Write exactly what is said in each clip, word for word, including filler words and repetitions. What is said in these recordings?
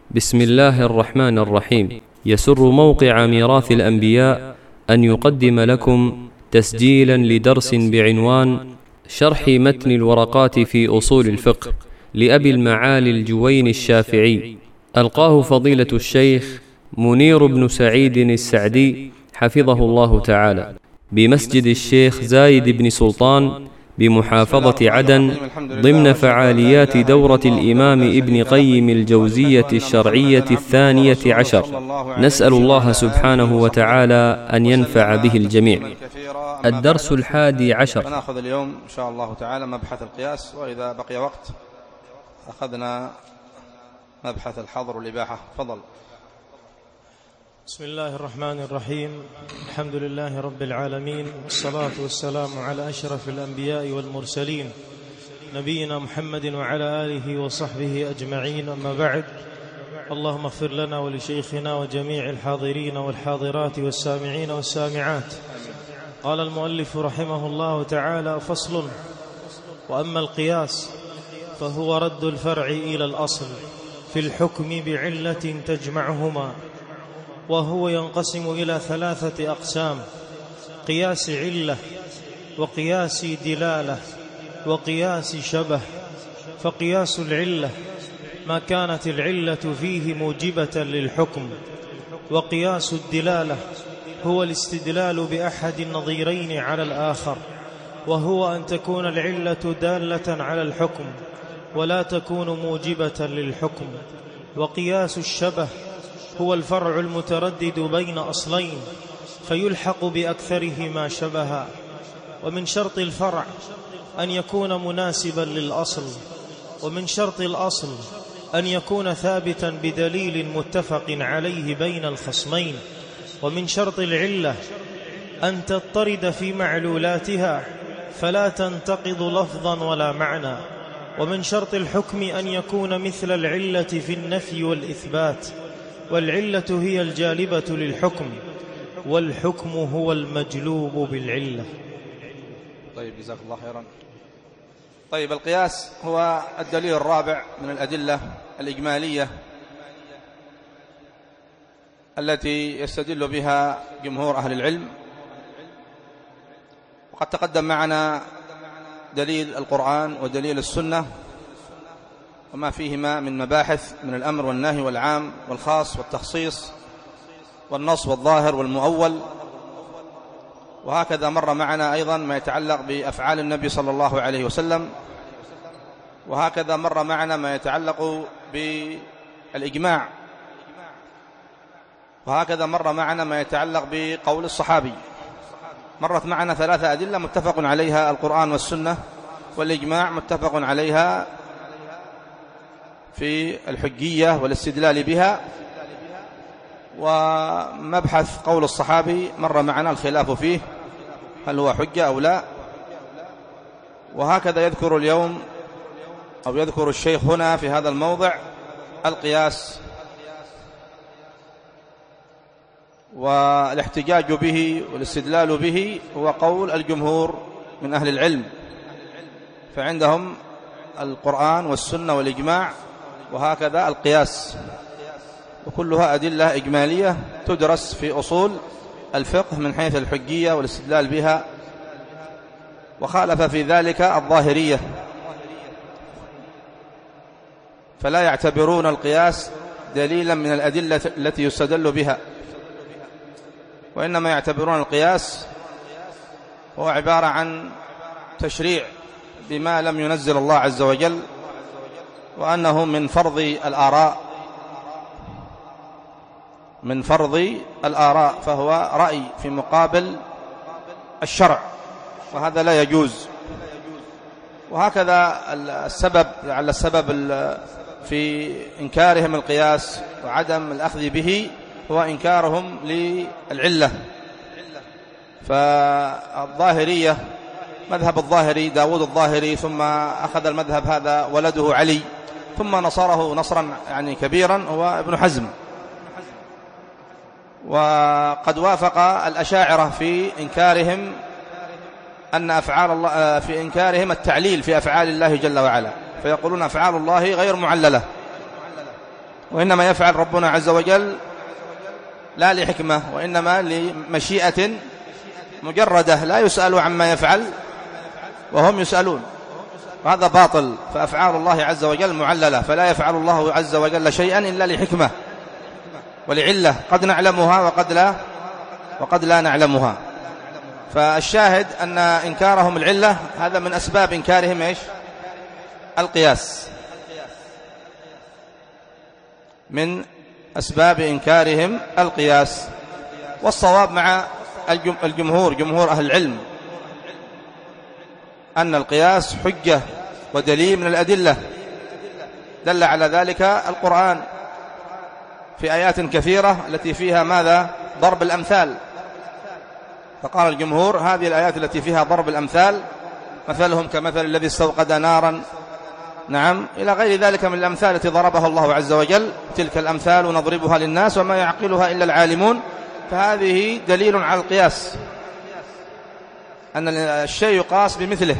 بسم الله الرحمن الرحيم. يسر موقع ميراث الأنبياء أن يقدم لكم تسجيلا لدرس بعنوان شرح متن الورقات في أصول الفقه لأبي المعالي الجويني الشافعي، ألقاه فضيلة الشيخ منير بن سعيد السعدي حفظه الله تعالى بمسجد الشيخ زايد بن سلطان بمحافظة عدن ضمن فعاليات دورة الإمام ابن قيم الجوزية الشرعية الثانية عشر. نسأل الله سبحانه وتعالى أن ينفع به الجميع. الدرس الحادي عشر. نأخذ اليوم إن شاء الله تعالى مبحث القياس، وإذا بقي وقت أخذنا مبحث الحظر والإباحة. تفضل. بسم الله الرحمن الرحيم. الحمد لله رب العالمين، والصلاة والسلام على أشرف الأنبياء والمرسلين نبينا محمد وعلى آله وصحبه أجمعين، أما بعد. اللهم اغفر لنا ولشيخنا وجميع الحاضرين والحاضرات والسامعين والسامعات. قال المؤلف رحمه الله تعالى: فصل. وأما القياس فهو رد الفرع إلى الأصل في الحكم بعلة تجمعهما، وهو ينقسم إلى ثلاثة أقسام: قياس علة، وقياس دلالة، وقياس شبه. فقياس العلة ما كانت العلة فيه موجبة للحكم، وقياس الدلالة هو الاستدلال بأحد النظيرين على الآخر، وهو أن تكون العلة دالة على الحكم ولا تكون موجبة للحكم. وقياس الشبه هو الفرع المتردد بين أصلين فيلحق بأكثرهما شبها. ومن شرط الفرع أن يكون مناسبا للأصل، ومن شرط الأصل أن يكون ثابتا بدليل متفق عليه بين الخصمين، ومن شرط العلة أن تضطرد في معلولاتها فلا تنتقض لفظا ولا معنى، ومن شرط الحكم أن يكون مثل العلة في النفي والإثبات، والعلة هي الجالبة للحكم، والحكم هو المجلوب بالعلة. طيب، جزاك الله خيرا. طيب، القياس هو الدليل الرابع من الأدلة الإجمالية التي يستدل بها جمهور أهل العلم. وقد تقدم معنا دليل القرآن ودليل السنة وما فيهما من مباحث من الأمر والنهي والعام والخاص والتخصيص والنص والظاهر والمؤول. وهكذا مر معنا أيضا ما يتعلق بأفعال النبي صلى الله عليه وسلم، وهكذا مر معنا ما يتعلق بالإجماع، وهكذا مر معنا ما يتعلق بقول الصحابي. مرت معنا ثلاثة أدلة متفق عليها القرآن والسنة، والإجماع متفق عليها في الحجية والاستدلال بها. ومبحث قول الصحابي مر معنا الخلاف فيه، هل هو حجة أو لا. وهكذا يذكر اليوم أو يذكر الشيخ هنا في هذا الموضع القياس والاحتجاج به والاستدلال به هو قول الجمهور من أهل العلم، فعندهم القرآن والسنة والإجماع، وهكذا القياس، وكلها أدلة إجمالية تدرس في أصول الفقه من حيث الحجية والاستدلال بها. وخالف في ذلك الظاهرية، فلا يعتبرون القياس دليلا من الأدلة التي يستدل بها، وإنما يعتبرون القياس هو عبارة عن تشريع بما لم ينزل الله عز وجل، وأنه من فرض الآراء من فرض الآراء فهو رأي في مقابل الشرع، وهذا لا يجوز. وهكذا السبب على السبب في إنكارهم القياس وعدم الأخذ به هو إنكارهم للعلة. فالظاهرية مذهب الظاهري داود الظاهري، ثم أخذ المذهب هذا ولده علي، ثم نصره نصرا يعني كبيرا هو ابن حزم. وقد وافق الأشاعرة في إنكارهم أن أفعال الله في إنكارهم التعليل في أفعال الله جل وعلا، فيقولون أفعال الله غير معللة، وإنما يفعل ربنا عز وجل لا لحكمة، وإنما لمشيئة مجردة، لا يسأل عما يفعل وهم يسألون، وهذا باطل. فأفعال الله عز وجل معللة، فلا يفعل الله عز وجل شيئا إلا لحكمة ولعلة قد نعلمها وقد لا وقد لا نعلمها. فالشاهد أن إنكارهم العلة هذا من أسباب إنكارهم إيش؟ القياس، من أسباب إنكارهم القياس. والصواب مع الجمهور، جمهور أهل العلم، أن القياس حجة ودليل من الأدلة، دل على ذلك القرآن في آيات كثيرة التي فيها ماذا؟ ضرب الأمثال. فقال الجمهور هذه الآيات التي فيها ضرب الأمثال مثلهم كمثل الذي استوقد نارا، نعم، إلى غير ذلك من الأمثال التي ضربها الله عز وجل، تلك الأمثال نضربها للناس وما يعقلها إلا العالمون. فهذه دليل على القياس، أن الشيء يقاس بمثله،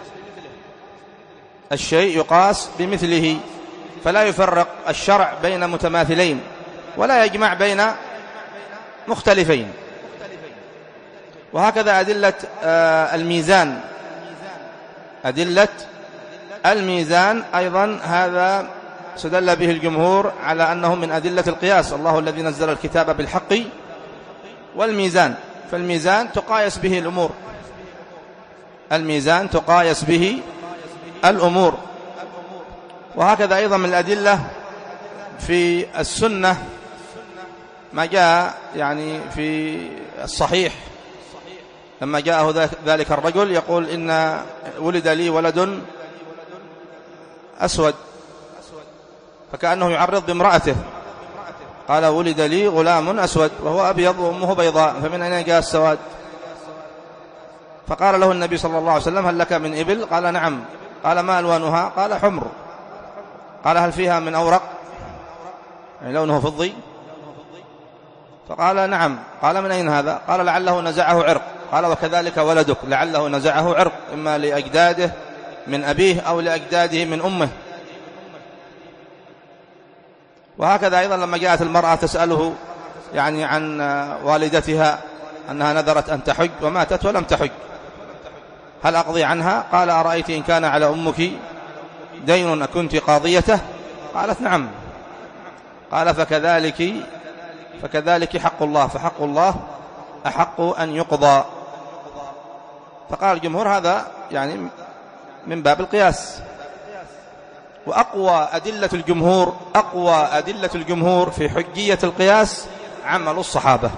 الشيء يقاس بمثله، فلا يفرق الشرع بين متماثلين ولا يجمع بين مختلفين. وهكذا أدلة الميزان، أدلة الميزان أيضا هذا استدل به الجمهور على أنه من أدلة القياس، الله الذي نزل الكتاب بالحق والميزان، فالميزان تقايس به الأمور، الميزان تقايس به الأمور. وهكذا أيضا من الأدلة في السنة ما جاء يعني في الصحيح لما جاءه ذلك الرجل يقول إن ولد لي ولد أسود، فكأنه يعرض بامرأته، قال ولد لي غلام أسود وهو أبيض وأمه بيضاء، فمن أين جاء السواد؟ فقال له النبي صلى الله عليه وسلم هل لك من إبل؟ قال نعم. قال ما ألوانها؟ قال حمر. قال هل فيها من أورق؟ يعني لونه فضي؟ فقال نعم. قال من أين هذا؟ قال لعله نزعه عرق. قال وكذلك ولدك لعله نزعه عرق، إما لأجداده من أبيه أو لأجداده من أمه. وهكذا أيضا لما جاءت المرأة تسأله يعني عن والدتها أنها نذرت أن تحج وماتت ولم تحج، هل أقضي عنها؟ قال أرأيت إن كان على أمك دين أكنت قاضيته؟ قالت نعم. قال فكذلك فكذلك حق الله، فحق الله أحق أن يقضى. فقال الجمهور هذا يعني من باب القياس. وأقوى أدلة الجمهور أقوى أدلة الجمهور في حجية القياس عمل الصحابة،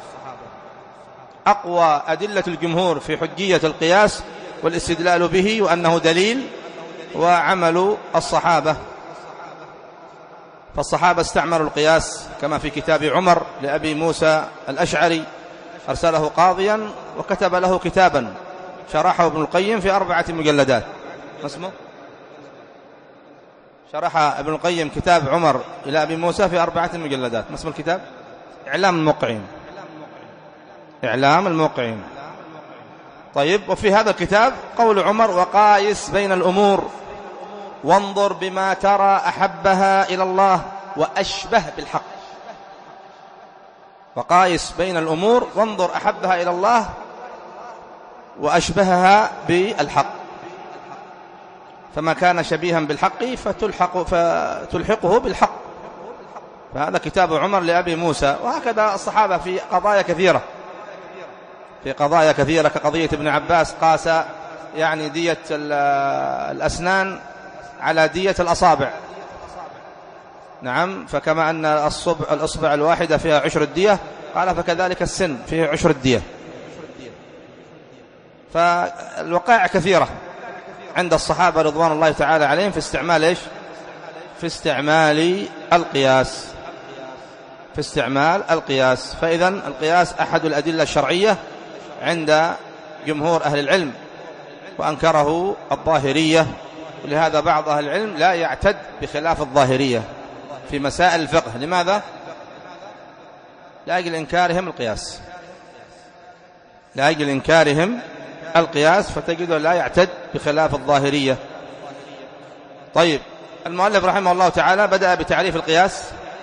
أقوى أدلة الجمهور في حجية القياس والاستدلال به وأنه دليل وعمل الصحابة. فالصحابة استعملوا القياس كما في كتاب عمر لأبي موسى الأشعري، أرسله قاضيا وكتب له كتابا شرحه ابن القيم في أربعة مجلدات. ما اسمه؟ شرح ابن القيم كتاب عمر إلى أبي موسى في أربعة مجلدات. ما اسم الكتاب؟ إعلام الموقعين. إعلام الموقعين. طيب، وفي هذا الكتاب قول عمر وقايس بين الأمور وانظر بما ترى أحبها إلى الله وأشبه بالحق. وقايس بين الأمور وانظر أحبها إلى الله وأشبهها بالحق، فما كان شبيها بالحق فتلحق فتلحقه بالحق. فهذا كتاب عمر لأبي موسى. وهكذا الصحابة في قضايا كثيرة في قضايا كثيرة كقضية ابن عباس قاس يعني دية الأسنان على دية الأصابع، نعم، فكما أن الصبع الأصبع الواحدة فيها عشر الدية قال فكذلك السن فيه عشر الدية. فالوقائع كثيرة عند الصحابة رضوان الله تعالى عليهم في استعمال إيش؟ في استعمال القياس في استعمال القياس. فإذا القياس أحد الأدلة الشرعية عند جمهور أهل العلم، وأنكره الظاهرية، ولهذا بعض أهل العلم لا يعتد بخلاف الظاهرية في مسائل الفقه. لماذا؟ لأجل إنكارهم القياس لأجل إنكارهم القياس فتجد لا يعتد بخلاف الظاهرية. طيب، المؤلف رحمه الله تعالى بدأ بتعريف القياس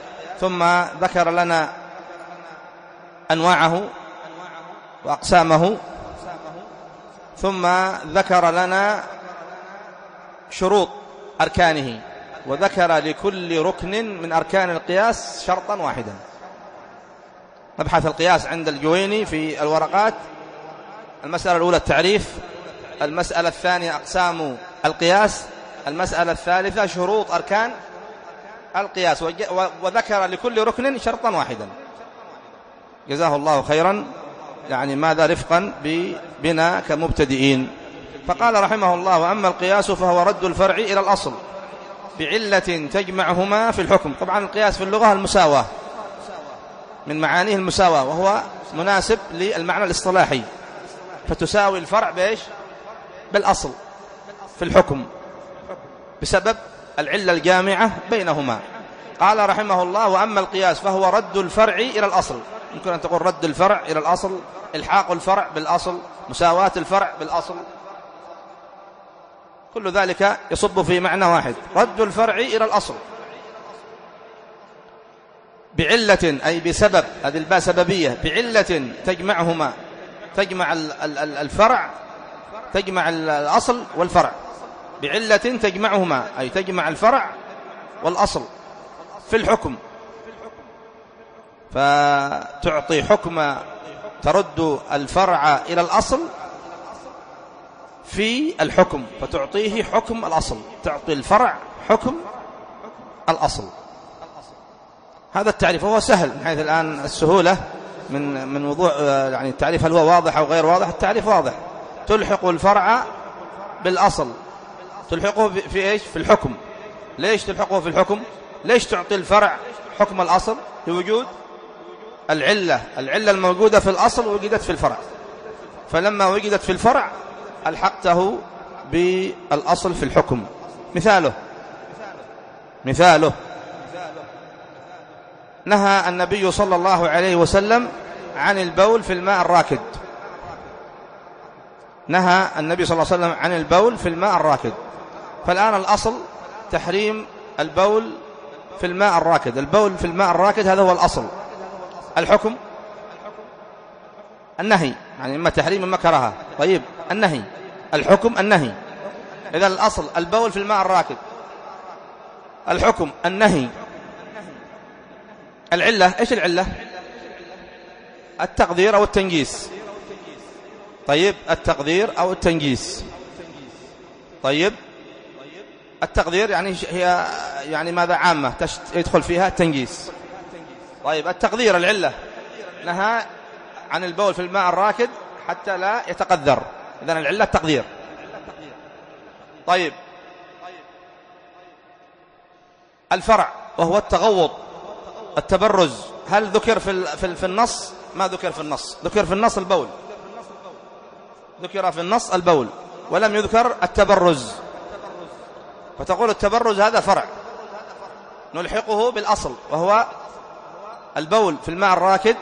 ثم ذكر لنا أنواعه وأقسامه، ثم ذكر لنا شروط أركانه، وذكر لكل ركن من أركان القياس شرطا واحدا. مبحث القياس عند الجويني في الورقات: المسألة الأولى التعريف، المسألة الثانية أقسام القياس، المسألة الثالثة شروط أركان القياس، وذكر لكل ركن شرطا واحدا. جزاه الله خيرا، يعني ماذا رفقا بنا كمبتدئين. فقال رحمه الله: وأما القياس فهو رد الفرع إلى الأصل بعلة تجمعهما في الحكم. طبعا القياس في اللغة المساواة، من معانيه المساواة، وهو مناسب للمعنى الاصطلاحي، فتساوي الفرع بإيش؟ بالأصل في الحكم بسبب العلة الجامعة بينهما. قال رحمه الله: وأما القياس فهو رد الفرع إلى الأصل. يمكن أن تقول رد الفرع إلى الأصل، إلحاق الفرع بالأصل، مساواة الفرع بالأصل، كل ذلك يصب في معنى واحد: رد الفرع إلى الأصل بعلة، أي بسبب، هذه الباء سببية، بعلة تجمعهما، تجمع الفرع، تجمع الأصل والفرع، بعلة تجمعهما أي تجمع الفرع والأصل في الحكم، فتعطي حكم، ترد الفرع إلى الأصل في الحكم، فتعطيه حكم الأصل، تعطي الفرع حكم الأصل. هذا التعريف هو سهل من حيث الآن السهولة من من وضوع، يعني التعريف هل هو واضح أو غير واضح؟ التعريف واضح: تلحق الفرع بالأصل، تلحقه في إيش؟ في الحكم. ليش تلحقه في الحكم؟ ليش تعطي الفرع حكم الأصل؟ لوجود العلة، العلة الموجودة في الأصل وجدت في الفرع، فلما وجدت في الفرع ألحقته بالأصل في الحكم. مثاله مثاله نهى النبي صلى الله عليه وسلم عن البول في الماء الراكد، نهى النبي صلى الله عليه وسلم عن البول في الماء الراكد. فالآن الأصل تحريم البول في الماء الراكد، البول في الماء الراكد هذا هو الأصل. الحكم النهي، يعني إما تحريم إما كراهة. طيب النهي، الحكم النهي. إذا الأصل البول في الماء الراكد، الحكم النهي. العلة إيش العلة؟ التقدير أو التنجيس. طيب التقدير أو التنجيس. طيب التقدير يعني هي يعني ماذا؟ عامة يدخل فيها التنجيس. طيب التقدير العلة، نهى عن البول في الماء الراكد حتى لا يتقدر، إذن العلة التقدير. طيب الفرع وهو التغوط، التبرز، هل ذكر في في النص؟ ما ذكر في النص. ذكر في النص البول، ذكر في النص البول ولم يذكر التبرز، فتقول التبرز هذا فرع نلحقه بالأصل وهو البول في الماء الراكد،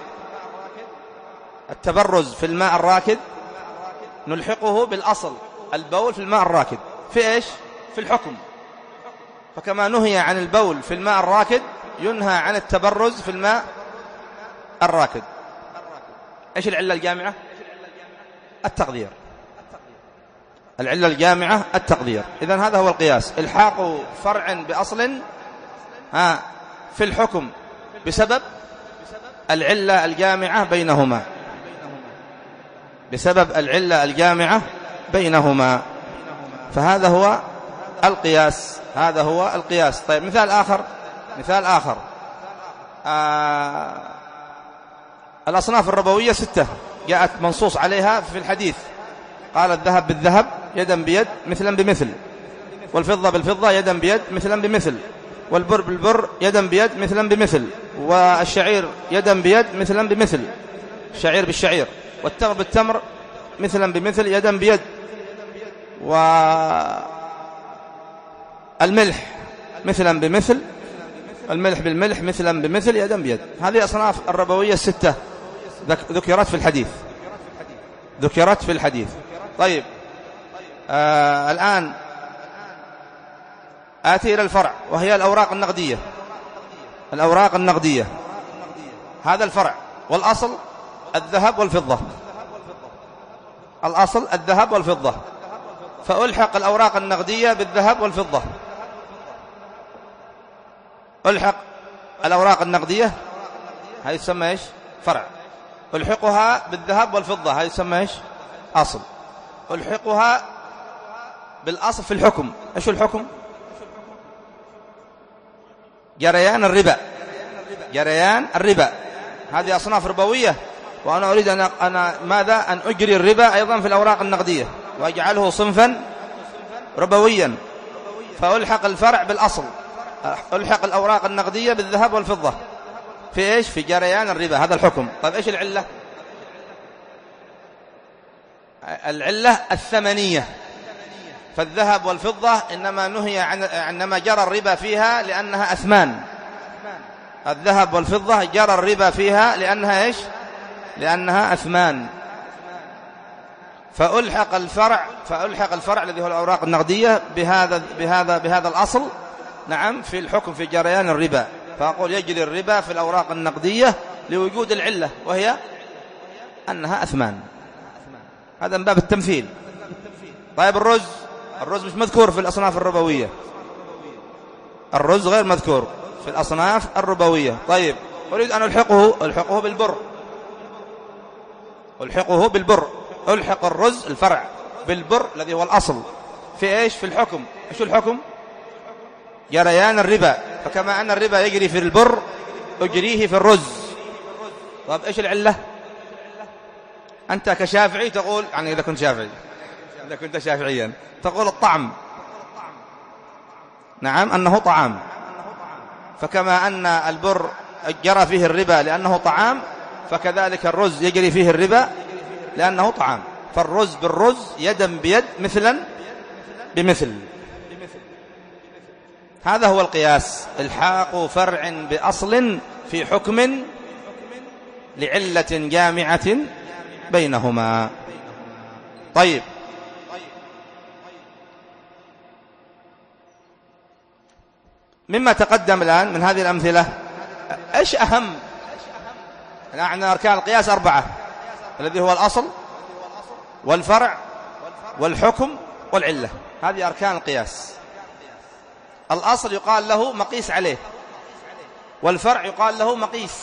التبرز في الماء الراكد نلحقه بالأصل البول في الماء الراكد في إيش؟ في الحكم. فكما نهي عن البول في الماء الراكد ينهى عن التبرز في الماء الراكد. إيش العلة الجامعة؟ التقدير. العلة الجامعة التقدير. إذن هذا هو القياس: إلحاق فرع بأصل ها في الحكم بسبب العلة الجامعة بينهما، بسبب العلة الجامعة بينهما. فهذا هو القياس، هذا هو القياس. طيب مثال آخر، مثال آخر آه الأصناف الربوية ستة جاءت منصوص عليها في الحديث. قال: الذهب بالذهب يدا بيد مثلا بمثل، والفضة بالفضة يدا بيد مثلا بمثل، والبر بالبر يدا بيد مثلا بمثل، والشعير يدا بيد مثلا بمثل، الشعير بالشعير، والتمر بالتمر مثلا بمثل يدا بيد، والملح مثلا بمثل، الملح بالملح مثلا بمثل يدا بيد. هذه أصناف الربوية الستة ذكرت في الحديث، ذكرت في الحديث. طيب آه الآن آتي إلى الفرع وهي الأوراق النقدية. الأوراق النقدية، هذا الفرع، والأصل الذهب والفضة. الأصل الذهب والفضة، فألحق الأوراق النقدية بالذهب والفضة. ألحق الأوراق النقدية هذه تسمى إيش؟ فرع. ألحقها بالذهب والفضة هذه تسمى إيش؟ أصل. ألحقها بالأصل في الحكم. إيش الحكم؟ جريان الربا. جريان الربا هذه أصناف ربوية، وأنا أريد أن أنا ماذا؟ أن أجري الربا أيضا في الأوراق النقدية وأجعله صنفا ربويا، فألحق الفرع بالأصل. ألحق الأوراق النقدية بالذهب والفضة في إيش؟ في جريان الربا. هذا الحكم. طيب إيش العلة؟ العلة الثمنية. فالذهب والفضة إنما نهي عن إنما جرى الربا فيها لأنها أثمان. الذهب والفضة جرى الربا فيها لأنها إيش؟ لأنها أثمان. فألحق الفرع فألحق الفرع الذي هو الأوراق النقدية بهذا بهذا بهذا الأصل، نعم، في الحكم في جريان الربا. فأقول يجري الربا في الأوراق النقدية لوجود العلة، وهي أنها أثمان. هذا من باب التمثيل. طيب الرز، الرز مش مذكور في الأصناف الربوية. الرز غير مذكور في الأصناف الربوية. طيب أريد أن ألحقه ألحقه بالبر. ألحقه بالبر. ألحق الرز الفرع بالبر الذي هو الأصل في إيش؟ في الحكم. إيش الحكم؟ جريان الربا. فكما أن الربا يجري في البر أجريه في الرز. طيب إيش العلة؟ أنت كشافعي تقول، يعني إذا كنت شافعي إذا كنت شافعيا تقول الطعم، نعم، أنه طعام. فكما أن البر جرى فيه الربا لأنه طعام، فكذلك الرز يجري فيه الربا لأنه طعام. فالرز بالرز يدا بيد مثلا بمثل. هذا هو القياس. الحاق فرع بأصل في حكم لعلة جامعة بينهما. طيب مما تقدم الآن من هذه الأمثلة، إيش أهم؟ نحن أركان القياس أربعة، الذي هو الأصل والفرع والحكم والعلة. هذه أركان القياس. الأصل يقال له مقيس عليه، والفرع يقال له مقيس،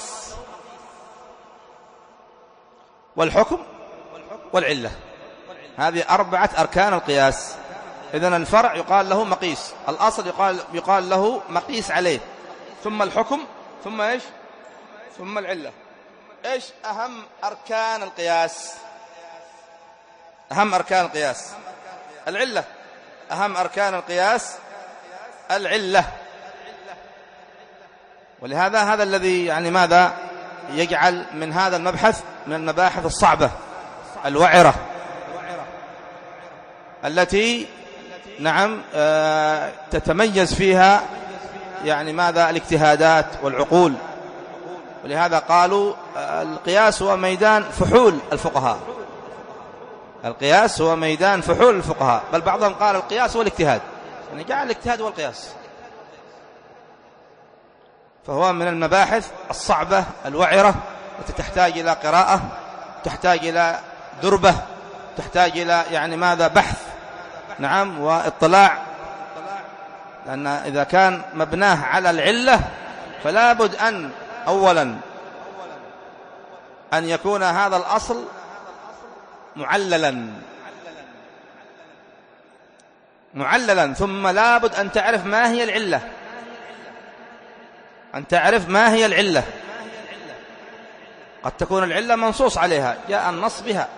والحكم والعلة. هذه أربعة أركان القياس. إذن الفرع يقال له مقيس، الأصل يقال, يقال له مقيس عليه، ثم الحكم، ثم إيش؟ ثم العلة. إيش أهم أركان القياس؟ أهم أركان القياس العلة. أهم أركان القياس العلة. ولهذا هذا الذي يعني ماذا يجعل من هذا المبحث من المباحث الصعبة الوعرة التي نعم تتميز فيها يعني ماذا الاجتهادات والعقول. ولهذا قالوا القياس هو ميدان فحول الفقهاء. القياس هو ميدان فحول الفقهاء، بل بعضهم قال القياس هو الاجتهاد، يعني جعل الاجتهاد هو القياس. فهو من المباحث الصعبة الوعرة التي تحتاج إلى قراءة، تحتاج إلى دربة، تحتاج إلى يعني ماذا بحث، نعم، واطلاع. لأن إذا كان مبناه على العلة فلا بد أن أولا أن يكون هذا الأصل معللا معللا ثم لا بد أن تعرف ما هي العلة، أن تعرف ما هي العلة. قد تكون العلة منصوص عليها، جاء النص بها،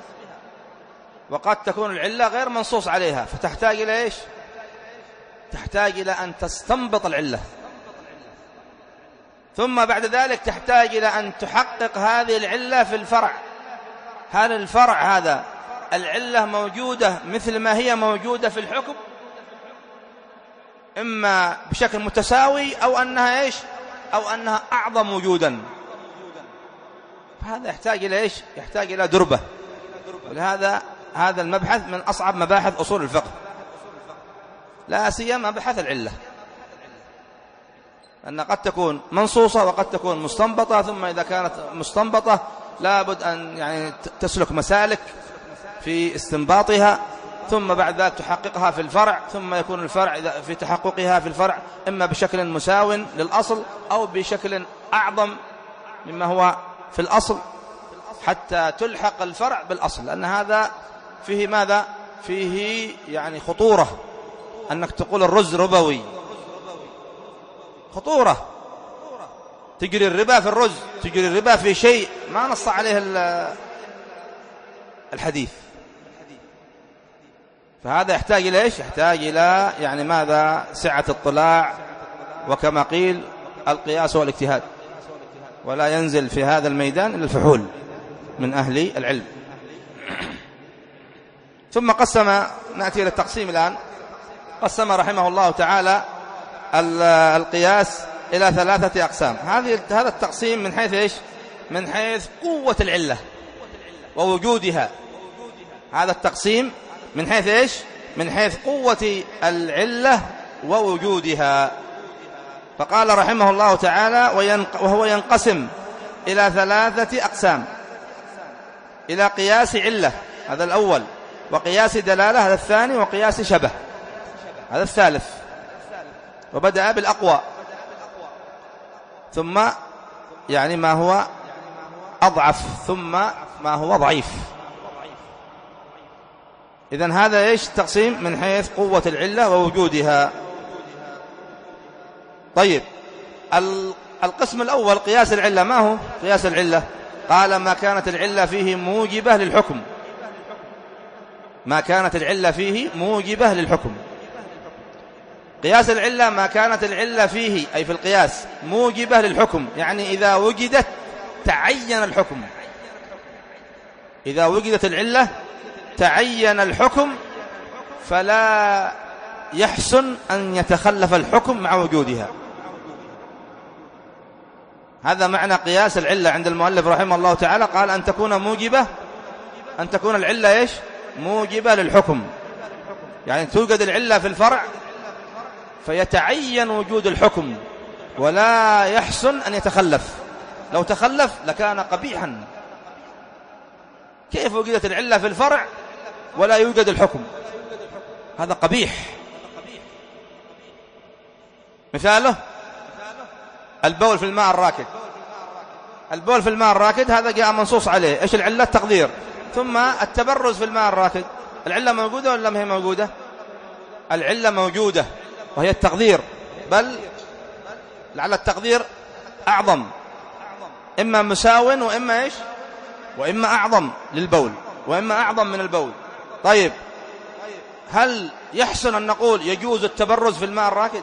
وقد تكون العلة غير منصوص عليها، فتحتاج إلى إيش؟ تحتاج إلى أن تستنبط العلة، ثم بعد ذلك تحتاج إلى أن تحقق هذه العلة في الفرع. هل الفرع هذا العلة موجودة مثل ما هي موجودة في الحكم، إما بشكل متساوي أو أنها إيش؟ أو أنها أعظم وجودا. هذا يحتاج إلى إيش؟ يحتاج إلى دربة. ولهذا هذا المبحث من أصعب مباحث أصول الفقه، لا سيما مبحث العلة. أن قد تكون منصوصة وقد تكون مستنبطة، ثم إذا كانت مستنبطة لابد أن يعني تسلك مسالك في استنباطها، ثم بعد ذلك تحققها في الفرع، ثم يكون الفرع في تحققها في الفرع إما بشكل مساو للأصل أو بشكل أعظم مما هو في الأصل، حتى تلحق الفرع بالأصل. لأن هذا فيه ماذا؟ فيه يعني خطورة، أنك تقول الرز ربوي، خطورة. تجري الربا في الرز، تجري الربا في شيء ما نص عليه الحديث. فهذا يحتاج إلى إيش؟ يحتاج إلى يعني ماذا؟ سعة اطلاع، وكما قيل القياس والاجتهاد، ولا ينزل في هذا الميدان إلا الفحول من أهل العلم. ثم قسم، نأتي إلى التقسيم الآن. قسم رحمه الله تعالى القياس إلى ثلاثة أقسام. هذه هذا التقسيم من حيث إيش؟ من حيث قوة العلة ووجودها. هذا التقسيم من حيث إيش؟ من حيث قوة العلة ووجودها. فقال رحمه الله تعالى: وهو ينقسم إلى ثلاثة أقسام: إلى قياس علة، هذا الأول، وقياس دلالة، هذا الثاني، وقياس شبه، هذا الثالث. وبدأ بالأقوى، ثم يعني ما هو أضعف، ثم ما هو ضعيف. إذن هذا إيش؟ تقسيم من حيث قوة العلة ووجودها. طيب، القسم الأول قياس العلة. ما هو قياس العلة؟ قال: ما كانت العلة فيه موجبة للحكم. ما كانت العلة فيه موجبة للحكم. قياس العلة ما كانت العلة فيه، أي في القياس، موجبة للحكم، يعني إذا وجدت تعين الحكم. إذا وجدت العلة تعين الحكم، فلا يحسن أن يتخلف الحكم مع وجودها. هذا معنى قياس العلة عند المؤلف رحمه الله تعالى. قال: أن تكون موجبة، أن تكون العلة إيش؟ موجبة للحكم، يعني توجد العلة في الفرع فيتعين وجود الحكم، ولا يحسن أن يتخلف. لو تخلف لكان قبيحا. كيف وجدت العلة في الفرع ولا يوجد الحكم؟ هذا قبيح. مثاله البول في الماء الراكد. البول في الماء الراكد هذا جاء منصوص عليه. إيش العلة؟ التقدير. ثم التبرز في الماء الراكد، العلة موجودة ولا ما هي موجودة؟ العلة موجودة وهي التقدير، بل لعل التقدير أعظم، إما مساو وإما إيش؟ وإما أعظم للبول، وإما أعظم من البول. طيب، هل يحسن أن نقول يجوز التبرز في الماء الراكد؟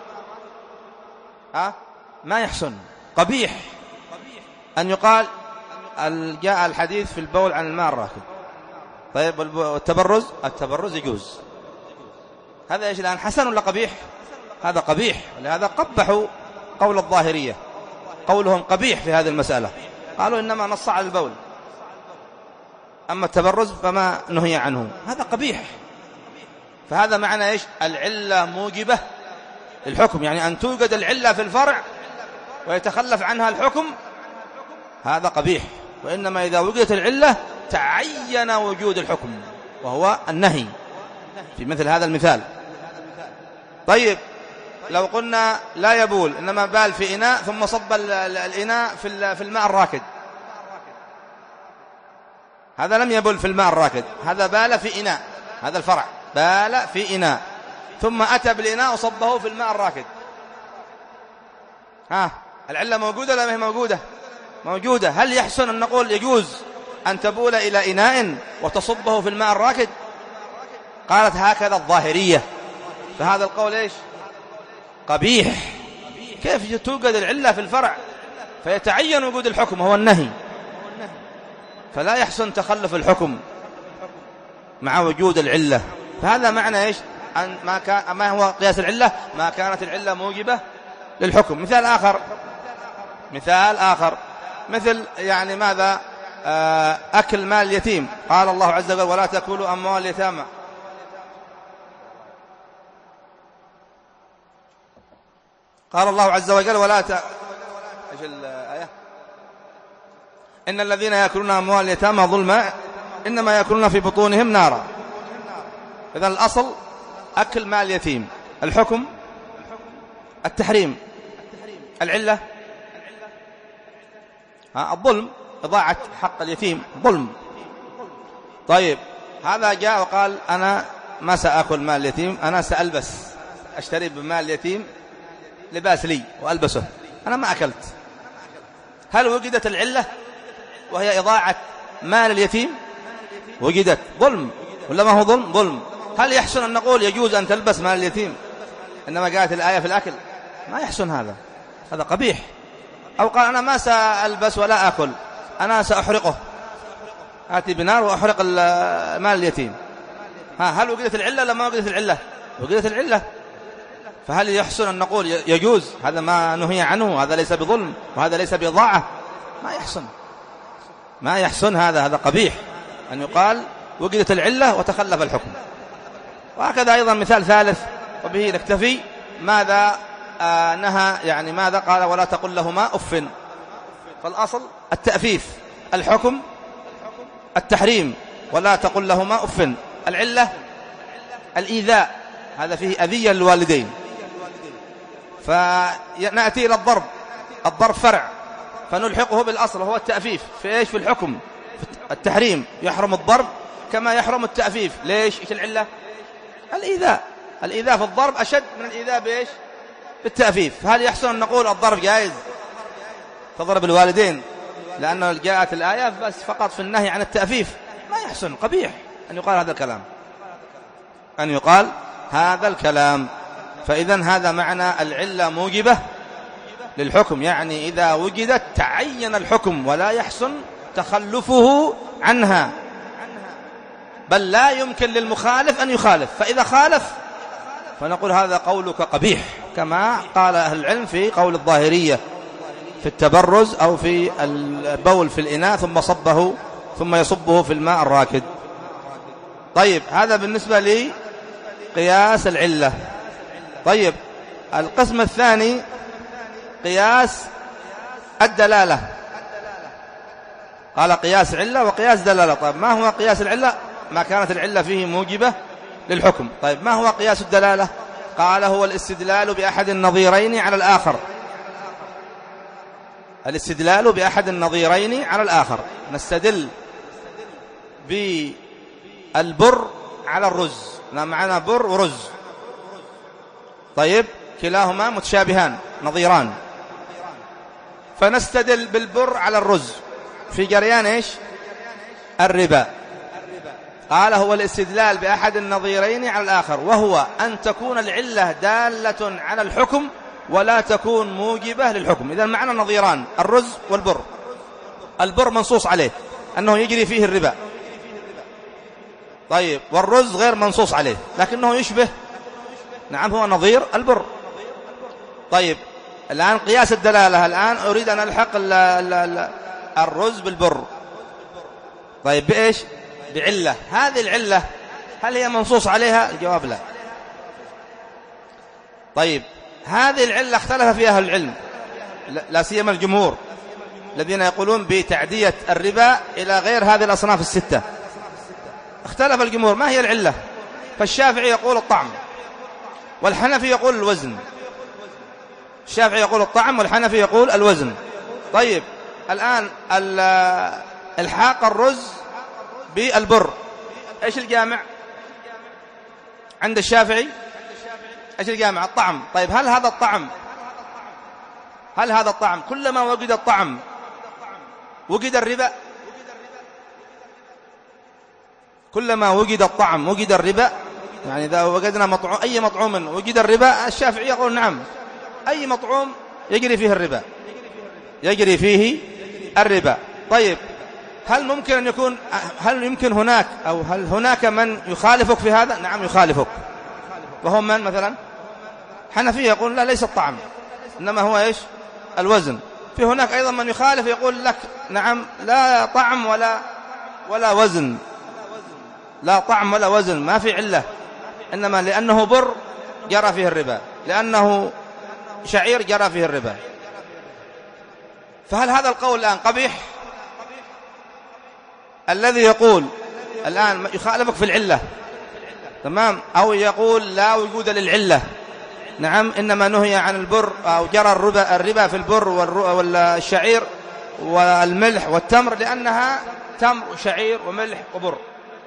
ها؟ ما يحسن، قبيح أن يقال جاء الحديث في البول عن الماء الراكد. طيب، التبرز التبرز يجوز. هذا إيش الآن؟ حسن ولا قبيح؟ هذا قبيح. ولهذا قبحوا قول الظاهرية، قولهم قبيح في هذه المسألة. قالوا إنما نص على البول، أما التبرز فما نهي عنه. هذا قبيح. فهذا معنى إيش؟ العلة موجبة للحكم، يعني أن توجد العلة في الفرع ويتخلف عنها الحكم، هذا قبيح. وإنما إذا وجدت العلة تعين وجود الحكم، وهو النهي في مثل هذا المثال. طيب، لو قلنا لا يبول، إنما بال في إناء ثم صب الإناء في الماء الراكد، هذا لم يبل في الماء الراكد، هذا بال في إناء، هذا الفرع بال في إناء ثم أتى بالإناء وصبه في الماء الراكد. ها، العلة موجودة ولا ما هي موجودة؟ موجودة. هل يحسن أن نقول يجوز أن تبول إلى إناء وتصبه في الماء الراكد؟ قالت هكذا الظاهرية. فهذا القول إيش؟ قبيح. كيف توجد العلة في الفرع فيتعين وجود الحكم، هو النهي، فلا يحسن تخلف الحكم مع وجود العلة. فهذا معنى إيش؟ أن ما, كان ما هو قياس العلة؟ ما كانت العلة موجبة للحكم. مثال آخر، مثال آخر مثل يعني ماذا؟ أكل مال اليتيم. قال الله عز وجل: ولا تأكلوا أموال اليتامى. قال الله عز وجل ولا ت... ايش الآية؟ إن الذين يأكلون أموال اليتامى ظلما إنما يأكلون في بطونهم نارا. إذن الأصل أكل مال اليتيم، الحكم التحريم، العلة الظلم، إضاعة حق اليتيم ظلم. طيب هذا جاء وقال أنا ما سأكل مال اليتيم، أنا سألبس، أشتري بمال اليتيم لباس لي وألبسه، أنا ما أكلت. هل وجدت العلة وهي إضاعة مال اليتيم؟ وجدت، ظلم ولا ما هو ظلم؟ ظلم. هل يحسن أن نقول يجوز أن تلبس مال اليتيم إنما جاءت الآية في الأكل؟ ما يحسن هذا، هذا قبيح. أو قال أنا ما سألبس ولا أكل، أنا سأحرقه، آتي بنار وأحرق مال اليتيم. ها هل وجدت العلة ولا ما وجدت العلة؟ وجدت العلة. فهل يحسن أن نقول يجوز؟ هذا ما نهي عنه، هذا ليس بظلم وهذا ليس بإضاعة. ما يحسن، ما يحسن هذا، هذا قبيح أن يقال وجدت العلة وتخلف الحكم. وهكذا أيضا مثال ثالث وبه نكتفي. ماذا آه نهى يعني ماذا قال؟ ولا تقل لهما أف. فالأصل التأفيف، الحكم التحريم، ولا تقل لهما أف. العلة الإيذاء، هذا فيه أذية للوالدين. فنأتي إلى الضرب، الضرب فرع فنلحقه بالأصل وهو التأفيف. في إيش؟ في الحكم، في التحريم يحرم الضرب كما يحرم التأفيف. ليش؟ إيش العلة؟ الإيذاء. الإيذاء في الضرب أشد من الإيذاء بإيش؟ بالتأفيف. هل يحسن أن نقول الضرب جائز تضرب الوالدين لأنه جاءت الآية بس فقط في النهي عن التأفيف؟ ما يحسن، قبيح أن يقال هذا الكلام، أن يقال هذا الكلام. فإذن هذا معنى العلة موجبة للحكم، يعني إذا وجدت تعين الحكم ولا يحسن تخلفه عنها، بل لا يمكن للمخالف أن يخالف. فإذا خالف فنقول هذا قولك قبيح، كما قال أهل العلم في قول الظاهرية في التبرز أو في البول في الإناء ثم صبه ثم يصبه في الماء الراكد. طيب هذا بالنسبة لي قياس العلة. طيب القسم الثاني قياس الدلالة. قال قياس علة وقياس دلالة. طيب ما هو قياس العلة؟ ما كانت العلة فيه موجبة للحكم. طيب ما هو قياس الدلالة؟ قال هو الاستدلال بأحد النظيرين على الآخر. الاستدلال بأحد النظيرين على الآخر، نستدل بالبر على الرز، معنا بر ورز، طيب كلاهما متشابهان نظيران، فنستدل بالبر على الرز في جريان إيش؟ الربا. قال هو الاستدلال بأحد النظيرين على الآخر، وهو أن تكون العلة دالة على الحكم ولا تكون موجبة للحكم. إذا معنى نظيران الرز والبر. البر منصوص عليه أنه يجري فيه الربا، طيب والرز غير منصوص عليه لكنه يشبه، نعم هو نظير البر. طيب الآن قياس الدلالة، الآن أريد أن ألحق الرز بالبر، طيب بإيش؟ بعلة. هذه العلة هل هي منصوص عليها؟ الجواب لا. طيب هذه العلة اختلف فيها أهل العلم، لا سيما الجمهور الذين يقولون بتعدية الربا إلى غير هذه الأصناف الستة. اختلف الجمهور ما هي العلة، فالشافعي يقول الطعم والحنفي يقول الوزن. الشافعي يقول الطعم والحنفي يقول الوزن. طيب الآن الحاق الرز بالبر، ايش الجامع عند الشافعي؟ ايش الجامع؟ الطعم. طيب هل هذا الطعم هل هذا الطعم كلما وجد الطعم وجد الربا؟ كلما وجد الطعم وجد الربا؟ يعني إذا وجدنا مطعوم أي مطعوم وجد الربا، الشافعي يقول نعم، أي مطعوم يجري فيه الربا يجري فيه الربا. طيب هل ممكن أن يكون هل يمكن هناك أو هل هناك من يخالفك في هذا؟ نعم يخالفك، وهم من مثلا؟ حنفي يقول لا ليس الطعم إنما هو إيش؟ الوزن. في هناك أيضا من يخالف يقول لك نعم لا طعم ولا ولا وزن، لا طعم ولا وزن، ما في علة، إنما لأنه بر جرى فيه الربا، لأنه شعير جرى فيه الربا. فهل هذا القول الآن قبيح؟ الذي يقول الآن يخالفك في العلة، تمام، أو يقول لا وجود للعلة، نعم، إنما نهي عن البر أو جرى الربا, الربا في البر والشعير والملح والتمر لأنها تمر وشعير وملح وبر.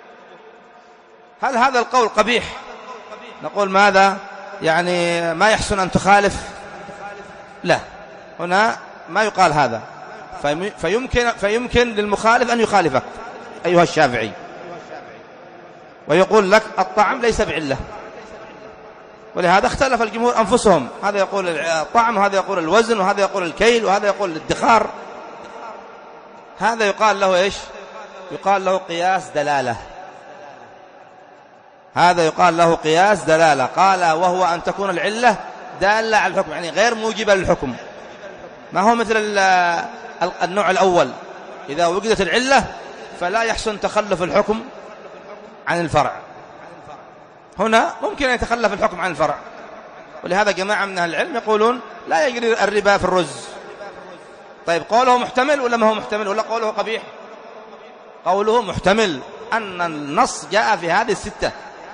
هل هذا القول قبيح؟ نقول ماذا؟ يعني ما يحسن أن تخالف؟ لا، هنا ما يقال هذا. فيمكن, فيمكن للمخالف أن يخالفك أيها الشافعي ويقول لك الطعم ليس بعلة، ولهذا اختلف الجمهور أنفسهم، هذا يقول الطعم وهذا يقول الوزن وهذا يقول الكيل وهذا يقول الادخار. هذا يقال له إيش؟ يقال له قياس دلالة. هذا يقال له قياس دلالة. قال وهو أن تكون العلة دالة على الحكم، يعني غير موجبة للحكم. ما هو مثل النوع الأول، إذا وجدت العلة فلا يحسن تخلف الحكم عن الفرع. هنا ممكن أن يتخلف الحكم عن الفرع، ولهذا جماعة من أهل العلم يقولون لا يجري الربا في الرز. طيب قوله محتمل ولا ما هو محتمل ولا قوله قبيح؟ قوله محتمل، أن النص جاء في هذه الستة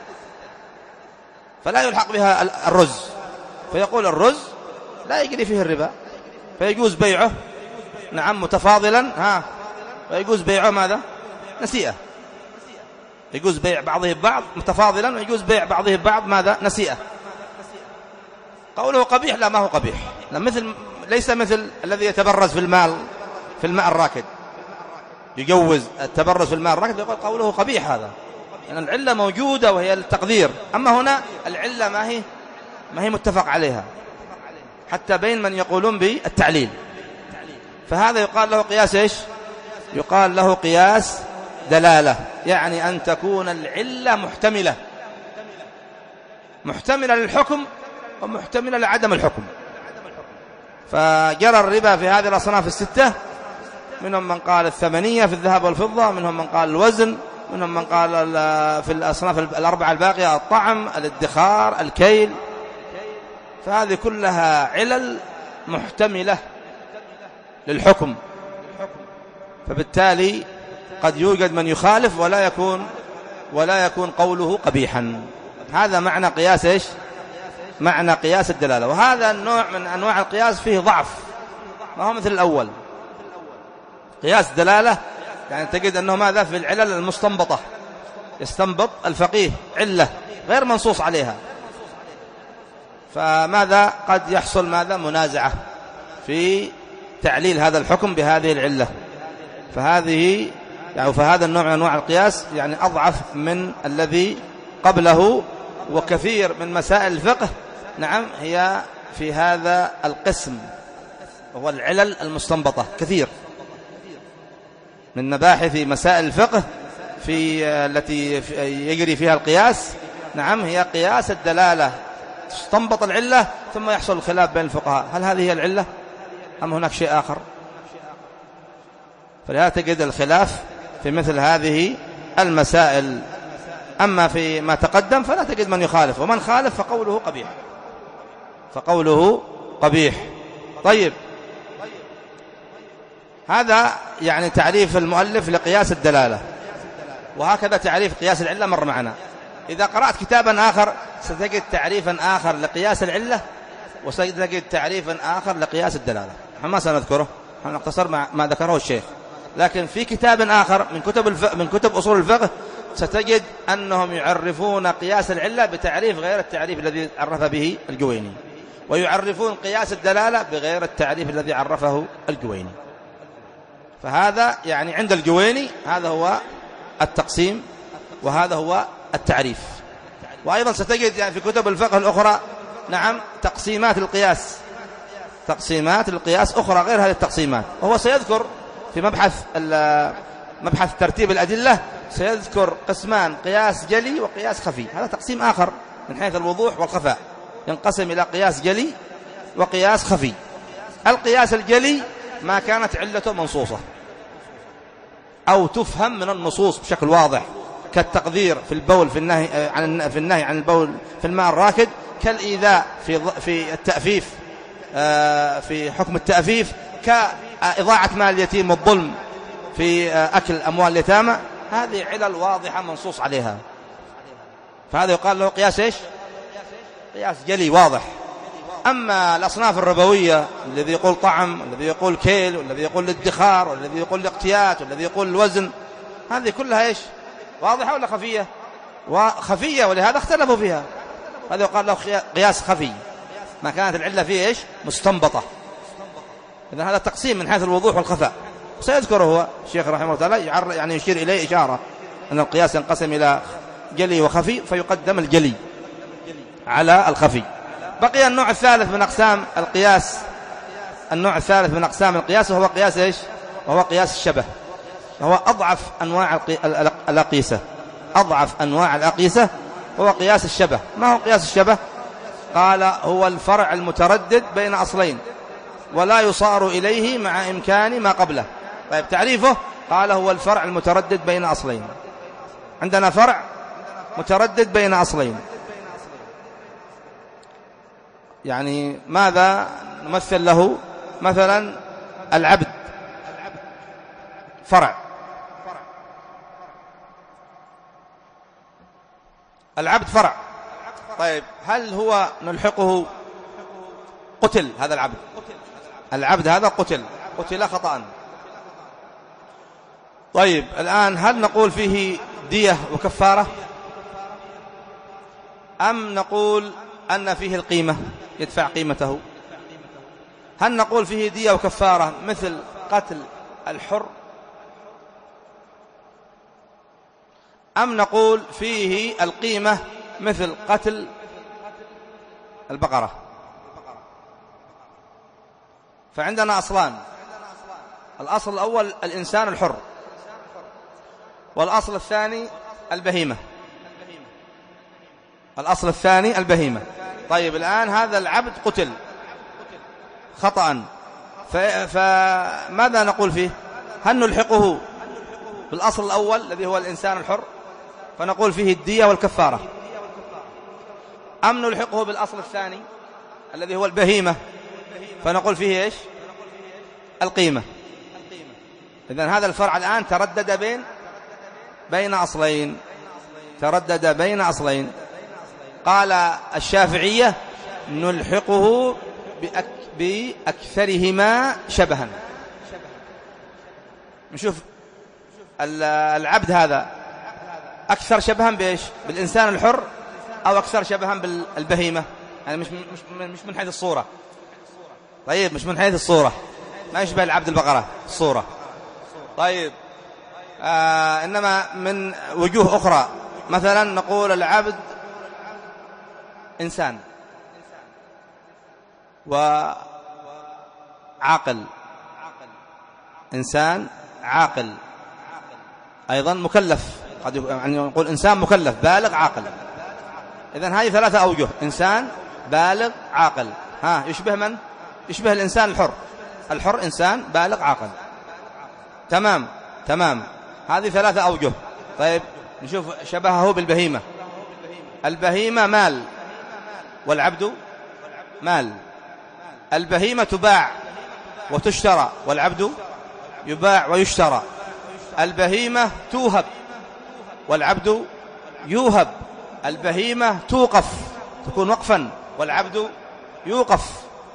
فلا يلحق بها الرز، فيقول الرز لا يجري فيه الربا فيجوز بيعه، نعم، متفاضلا، ها، ويجوز بيعه ماذا؟ نسيئة. يجوز بيع بعضه ببعض متفاضلا ويجوز بيع بعضه ببعض ماذا؟ نسيئة. قوله قبيح، لا، ما هو قبيح، لا، مثل ليس مثل الذي يتبرز في المال في الماء الراكد، يجوز التبرز في الماء الراكد، يقول قوله قبيح هذا، يعني العلة موجودة وهي التقدير. أما هنا العلة ما هي ما هي متفق عليها حتى بين من يقولون بالتعليل، فهذا يقال له قياس إيش؟ يقال له قياس دلالة، يعني أن تكون العلة محتملة محتملة للحكم ومحتملة لعدم الحكم. فجرى الربا في هذه الأصناف الستة، منهم من قال الثمنية في الذهب والفضة، منهم من قال الوزن، منهم من قال في الأصناف الأربعة الباقية الطعم، الادخار، الكيل. فهذه كلها علل محتملة للحكم، فبالتالي قد يوجد من يخالف ولا يكون ولا يكون قوله قبيحا. هذا معنى قياس إيش؟ معنى قياس الدلالة. وهذا النوع من أنواع القياس فيه ضعف، ما هو مثل الأول. قياس الدلالة يعني تجد أنه ماذا؟ في العلل المستنبطة، يستنبط الفقيه علة غير منصوص عليها، فماذا؟ قد يحصل ماذا؟ منازعة في تعليل هذا الحكم بهذه العلة. فهذه يعني فهذا النوع من أنواع القياس يعني أضعف من الذي قبله. وكثير من مسائل الفقه، نعم، هي في هذا القسم، وهو العلل المستنبطة. كثير من مباحث مسائل الفقه في التي يجري فيها القياس، نعم، هي قياس الدلالة. تستنبط العلة ثم يحصل الخلاف بين الفقهاء، هل هذه هي العلة أم هناك شيء آخر؟ فلا تجد الخلاف في مثل هذه المسائل. أما في ما تقدم فلا تجد من يخالف، ومن خالف فقوله قبيح فقوله قبيح. طيب، هذا يعني تعريف المؤلف لقياس الدلالة، وهكذا تعريف قياس العلة مر معنا. إذا قرأت كتابا آخر ستجد تعريفا آخر لقياس العلة، وستجد تعريفا آخر لقياس الدلالة. ما سنذكره، نقتصر مع ما ذكره الشيخ. لكن في كتاب آخر من كتب الفقه من كتب أصول الفقه ستجد أنهم يعرفون قياس العلة بتعريف غير التعريف الذي عرف به الجويني، ويعرفون قياس الدلالة بغير التعريف الذي عرفه الجويني. فهذا يعني عند الجويني هذا هو التقسيم وهذا هو التعريف. وأيضا ستجد يعني في كتب الفقه الأخرى، نعم، تقسيمات القياس تقسيمات القياس أخرى غير هذه التقسيمات. وهو سيذكر في مبحث مبحث ترتيب الأدلة، سيذكر قسمان: قياس جلي وقياس خفي. هذا تقسيم آخر من حيث الوضوح والخفاء، ينقسم إلى قياس جلي وقياس خفي. القياس الجلي ما كانت علته منصوصة أو تفهم من النصوص بشكل واضح، كالتقدير في البول في النهي عن في النهي عن البول في الماء الراكد، كالإيذاء في في التأفيف في حكم التأفيف، كإضاعة مال اليتيم والظلم في أكل أموال اليتامى، هذه علل واضحة منصوص عليها، فهذا يقال له قياس إيش؟ قياس جلي واضح. أما الأصناف الربوية الذي يقول طعم، والذي يقول كيل، والذي يقول الادخار، والذي يقول الاقتيات، والذي يقول الوزن، هذه كلها إيش؟ واضحة ولا خفية؟ وخفية، ولهذا اختلفوا فيها. هذا يقال له قياس خفي، ما كانت العلة فيه إيش؟ مستنبطة. إذن هذا تقسيم من حيث الوضوح والخفاء، سيذكره هو الشيخ رحمه الله تعالى، يعني يشير إليه إشارة أن القياس ينقسم إلى جلي وخفي، فيقدم الجلي على الخفي. بقي النوع الثالث من أقسام القياس، النوع الثالث من أقسام القياس وهو قياس إيش؟ وهو قياس الشبه، وهو أضعف أنواع الأقيسة، أضعف أنواع الأقيسة هو قياس الشبه. ما هو قياس الشبه؟ قال هو الفرع المتردد بين أصلين ولا يصار إليه مع إمكان ما قبله. طيب تعريفه؟ قال هو الفرع المتردد بين أصلين. عندنا فرع متردد بين أصلين، يعني ماذا نمثل له؟ مثلا العبد فرع، العبد فرع. طيب هل هو نلحقه قتل؟ هذا العبد، العبد هذا قتل، قتل خطأ. طيب الآن هل نقول فيه دية وكفارة، أم نقول أن فيه القيمة يدفع قيمته؟ هل نقول فيه دية وكفارة مثل قتل الحر، أم نقول فيه القيمة مثل قتل البقرة؟ فعندنا أصلان، الأصل الأول الإنسان الحر، والأصل الثاني البهيمة، الأصل الثاني البهيمة. طيب الآن هذا العبد قتل خطأ، فماذا نقول فيه؟ هل نلحقه بالأصل الأول الذي هو الإنسان الحر فنقول فيه الدية والكفارة، أم نلحقه بالأصل الثاني الذي هو البهيمة فنقول فيه إيش؟ القيمة. إذن هذا الفرع الآن تردد بين بين أصلين، تردد بين أصلين. قال الشافعية نلحقه بأك بأكثرهما شبها. نشوف العبد هذا أكثر شبها بإيش؟ بالإنسان الحر أو أكثر شبها بالبهيمة؟ يعني مش مش مش من حيث الصورة. طيب مش من حيث الصورة، ما يشبه العبد البقرة الصورة. طيب آه إنما من وجوه أخرى، مثلا نقول العبد إنسان وعاقل، إنسان عاقل أيضا مكلف، قد يعني نقول إنسان مكلف بالغ عاقل. إذن هذه ثلاثة أوجه، إنسان بالغ عاقل. ها يشبه من؟ يشبه الإنسان الحر، الحر إنسان بالغ عاقل. تمام تمام، هذه ثلاثة أوجه. طيب نشوف شبهه بالبهيمة. البهيمة مال والعبد مال، البهيمة تباع وتشترى والعبد يباع ويشترى. البهيمة توهب والعبد يوهب. البهيمة توقف، تكون وقفا، والعبد يوقف.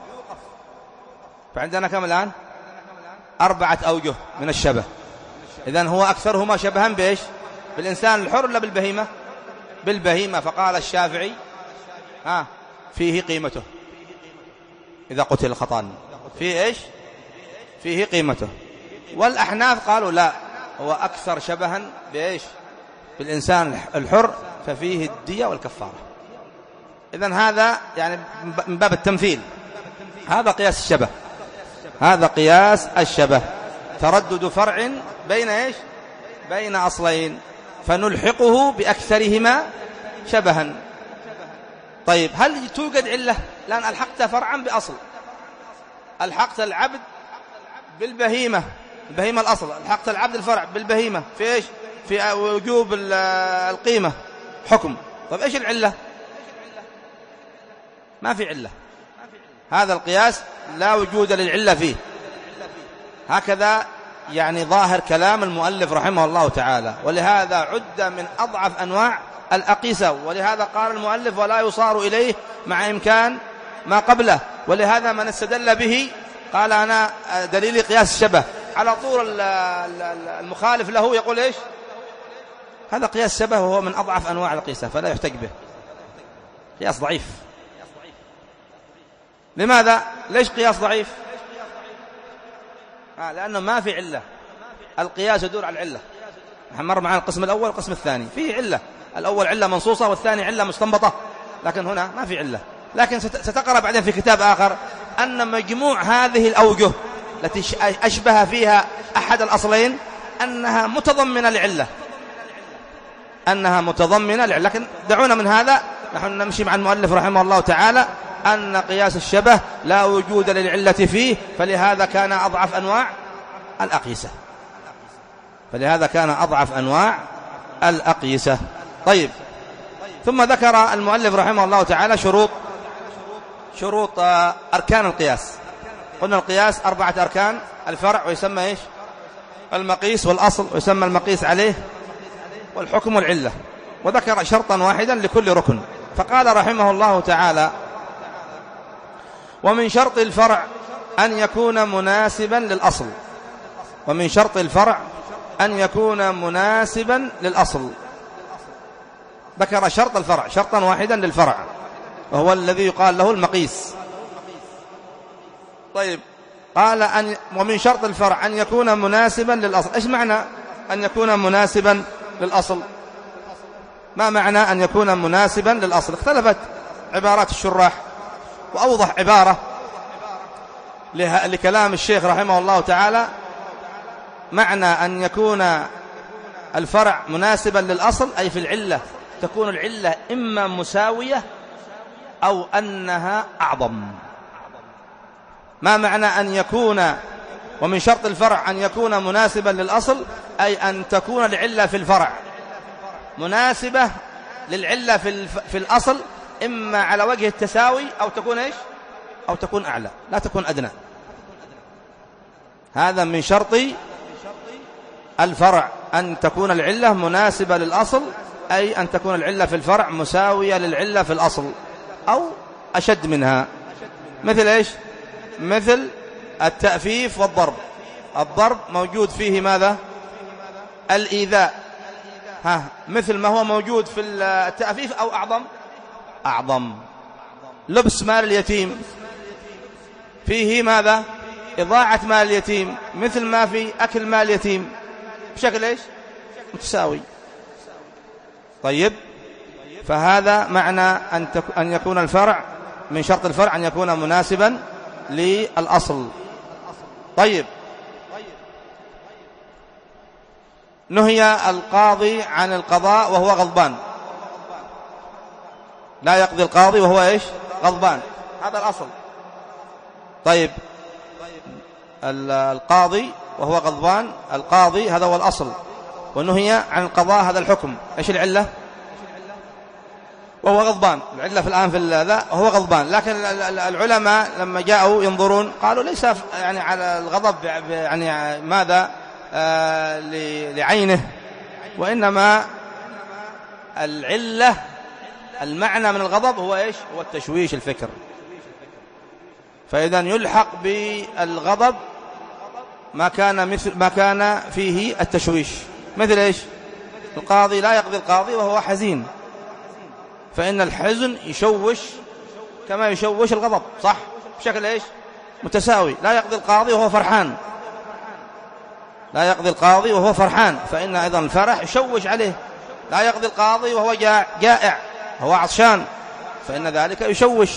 فعندنا كم الآن؟ أربعة أوجه من الشبه. إذن هو أكثرهما شبها بإيش؟ بالإنسان الحر ولا بالبهيمة؟ بالبهيمة. فقال الشافعي آه فيه قيمته إذا قتل خطأ، فيه إيش؟ فيه قيمته. والأحناف قالوا لا، هو أكثر شبها بإيش؟ بالإنسان الحر، ففيه الدية والكفارة. إذن هذا يعني من باب التمثيل، هذا قياس الشبه، هذا قياس الشبه، تردد فرع بين إيش؟ بين أصلين فنلحقه بأكثرهما شبها. طيب هل توجد علة؟ لأن ألحقت فرعا بأصل، ألحقت العبد بالبهيمة، البهيمة الأصل، ألحقت العبد الفرع بالبهيمة في إيش؟ في وجوب القيمة حكم. طيب إيش العلة؟ ما في علة، هذا القياس لا وجود للعلة فيه. هكذا يعني ظاهر كلام المؤلف رحمه الله تعالى، ولهذا عد من أضعف أنواع الأقيسة، ولهذا قال المؤلف ولا يصار إليه مع إمكان ما قبله. ولهذا من استدل به قال أنا دليل قياس الشبه، على طول المخالف له يقول إيش؟ هذا قياس شبه وهو من أضعف أنواع القياسة فلا يحتج به، قياس ضعيف. لماذا؟ ليش قياس ضعيف؟ آه لأنه ما في علة. القياس يدور على العلة. نحن مر معنا القسم الأول والقسم الثاني فيه علة، الأول علة منصوصة والثاني علة مستنبطة، لكن هنا ما في علة. لكن ستقرأ بعدين في كتاب آخر أن مجموع هذه الأوجه التي أشبه فيها أحد الأصلين أنها متضمنة لعلة، أنها متضمنة لعلة. لكن دعونا من هذا، نحن نمشي مع المؤلف رحمه الله تعالى أن قياس الشبه لا وجود للعلة فيه، فلهذا كان أضعف أنواع الأقيسة، فلهذا كان أضعف أنواع الأقيسة. طيب، ثم ذكر المؤلف رحمه الله تعالى شروط شروط أركان القياس. قلنا القياس أربعة أركان: الفرع ويسمى إيش؟ المقيس، والأصل ويسمى المقيس عليه، والحكم والعلة. وذكر شرطا واحدا لكل ركن، فقال رحمه الله تعالى: ومن شرط الفرع أن يكون مناسبا للأصل. ومن شرط الفرع أن يكون مناسبا للأصل. ذكر شرط الفرع، شرطا واحدا للفرع، وهو الذي يقال له المقيس. طيب، قال أن ومن شرط الفرع أن يكون مناسبا للأصل. إيش معنى أن يكون مناسبا للأصل؟ ما معنى أن يكون مناسبا للأصل؟ اختلفت عبارات الشراح، وأوضح عبارة لكلام الشيخ رحمه الله تعالى معنى أن يكون الفرع مناسبا للأصل أي في العلة تكون العلة إما مساوية أو أنها أعظم. ما معنى أن يكون ومن شرط الفرع أن يكون مناسبا للأصل أي أن تكون العلة في الفرع مناسبة للعلة في, في الأصل، إما على وجه التساوي أو تكون إيش؟ أو تكون أعلى، لا تكون أدنى. هذا من شرط الفرع أن تكون العلة مناسبة للأصل، أي أن تكون العلة في الفرع مساوية للعلة في الأصل أو أشد منها. مثل إيش؟ مثل التأفيف والضرب. الضرب موجود فيه ماذا؟ الإيذاء. ها، مثل ما هو موجود في التأفيف أو أعظم؟ أعظم. لبس مال اليتيم فيه ماذا؟ إضاعة مال اليتيم، مثل ما في أكل مال اليتيم بشكل إيش؟ متساوي. طيب، فهذا معنى أن, تك... أن يكون الفرع من شرط الفرع أن يكون مناسبا للأصل. طيب، نهي القاضي عن القضاء وهو غضبان. لا يقضي القاضي وهو إيش؟ غضبان، هذا الأصل. طيب، القاضي وهو غضبان، القاضي هذا هو الأصل، ونهي عن القضاء هذا الحكم. إيش العلة؟ وهو غضبان. العلة في الآن في هذا وهو غضبان. لكن العلماء لما جاءوا ينظرون قالوا ليس يعني على الغضب يعني ماذا آه لعينه، وإنما العلة المعنى من الغضب هو إيش؟ هو التشويش الفكر. فإذا يلحق بالغضب ما كان مثل ما كان فيه التشويش. مثل إيش؟ القاضي لا يقضي القاضي وهو حزين، فإن الحزن يشوش كما يشوش الغضب، صح؟ بشكل إيش؟ متساوي. لا يقضي القاضي وهو فرحان، لا يقضي القاضي وهو فرحان، فإن أيضا الفرح يشوش عليه. لا يقضي القاضي وهو جائع، هو عطشان، فإن ذلك يشوش.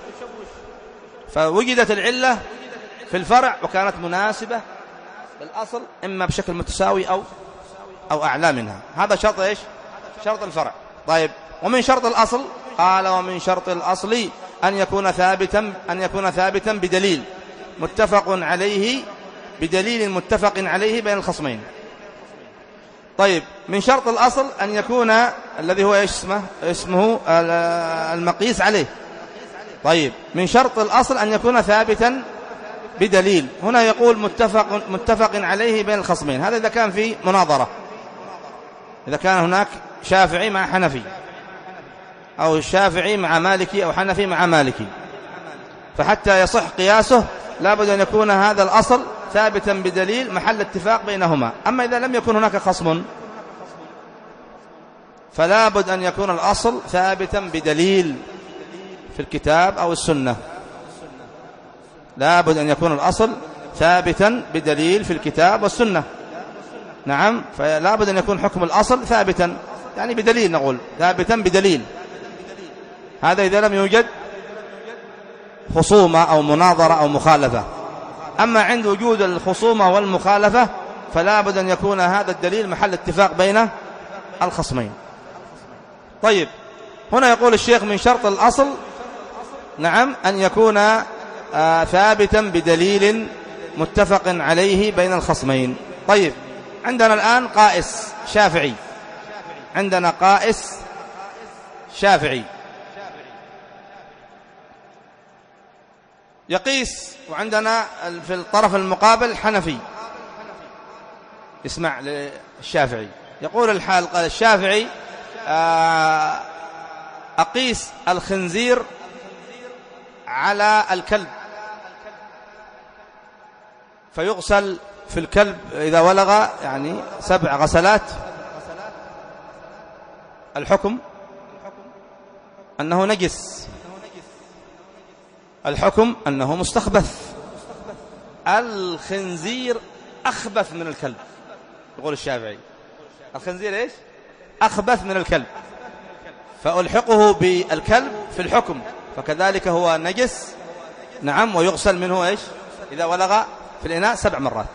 فوجدت العلة في الفرع وكانت مناسبة للأصل إما بشكل متساوي أو أو أعلى منها. هذا شرط إيش؟ شرط الفرع. طيب، ومن شرط الأصل قال: ومن شرط الأصل أن يكون ثابتا أن يكون ثابتا بدليل متفق عليه بدليل متفق عليه بين الخصمين. طيب، من شرط الأصل أن يكون الذي هو إيش اسمه؟ اسمه المقيس عليه. طيب، من شرط الأصل أن يكون ثابتا بدليل. هنا يقول متفق, متفق عليه بين الخصمين. هذا إذا كان في مناظرة، إذا كان هناك شافعي مع حنفي، أو الشافعي مع مالكي، أو حنفي مع مالكي، فحتى يصح قياسه لابد أن يكون هذا الأصل ثابتا بدليل محل اتفاق بينهما. أما إذا لم يكن هناك خصم فلا بد أن يكون الأصل ثابتا بدليل في الكتاب أو السنة. لا بد أن يكون الأصل ثابتا بدليل في الكتاب والسنة. نعم، فلا بد أن يكون حكم الأصل ثابتا، يعني بدليل، نقول ثابتا بدليل. هذا إذا لم يوجد خصومة أو مناظرة أو مخالفة. أما عند وجود الخصومة والمخالفة فلا بد أن يكون هذا الدليل محل اتفاق بين الخصمين. طيب، هنا يقول الشيخ من شرط الأصل نعم أن يكون آه ثابتا بدليل متفق عليه بين الخصمين. طيب، عندنا الآن قائس شافعي، عندنا قائس شافعي يقيس، وعندنا في الطرف المقابل حنفي. اسمع للشافعي، يقول الحال الشافعي أقيس الخنزير على الكلب فيغسل في الكلب إذا ولغ يعني سبع غسلات. الحكم أنه نجس، الحكم أنه مستخبث. الخنزير أخبث من الكلب، يقول الشافعي الخنزير إيش؟ أخبث من الكلب، فألحقه بالكلب في الحكم، فكذلك هو نجس. نعم، ويغسل منه إيش؟ إذا ولغ في الإناء سبع مرات.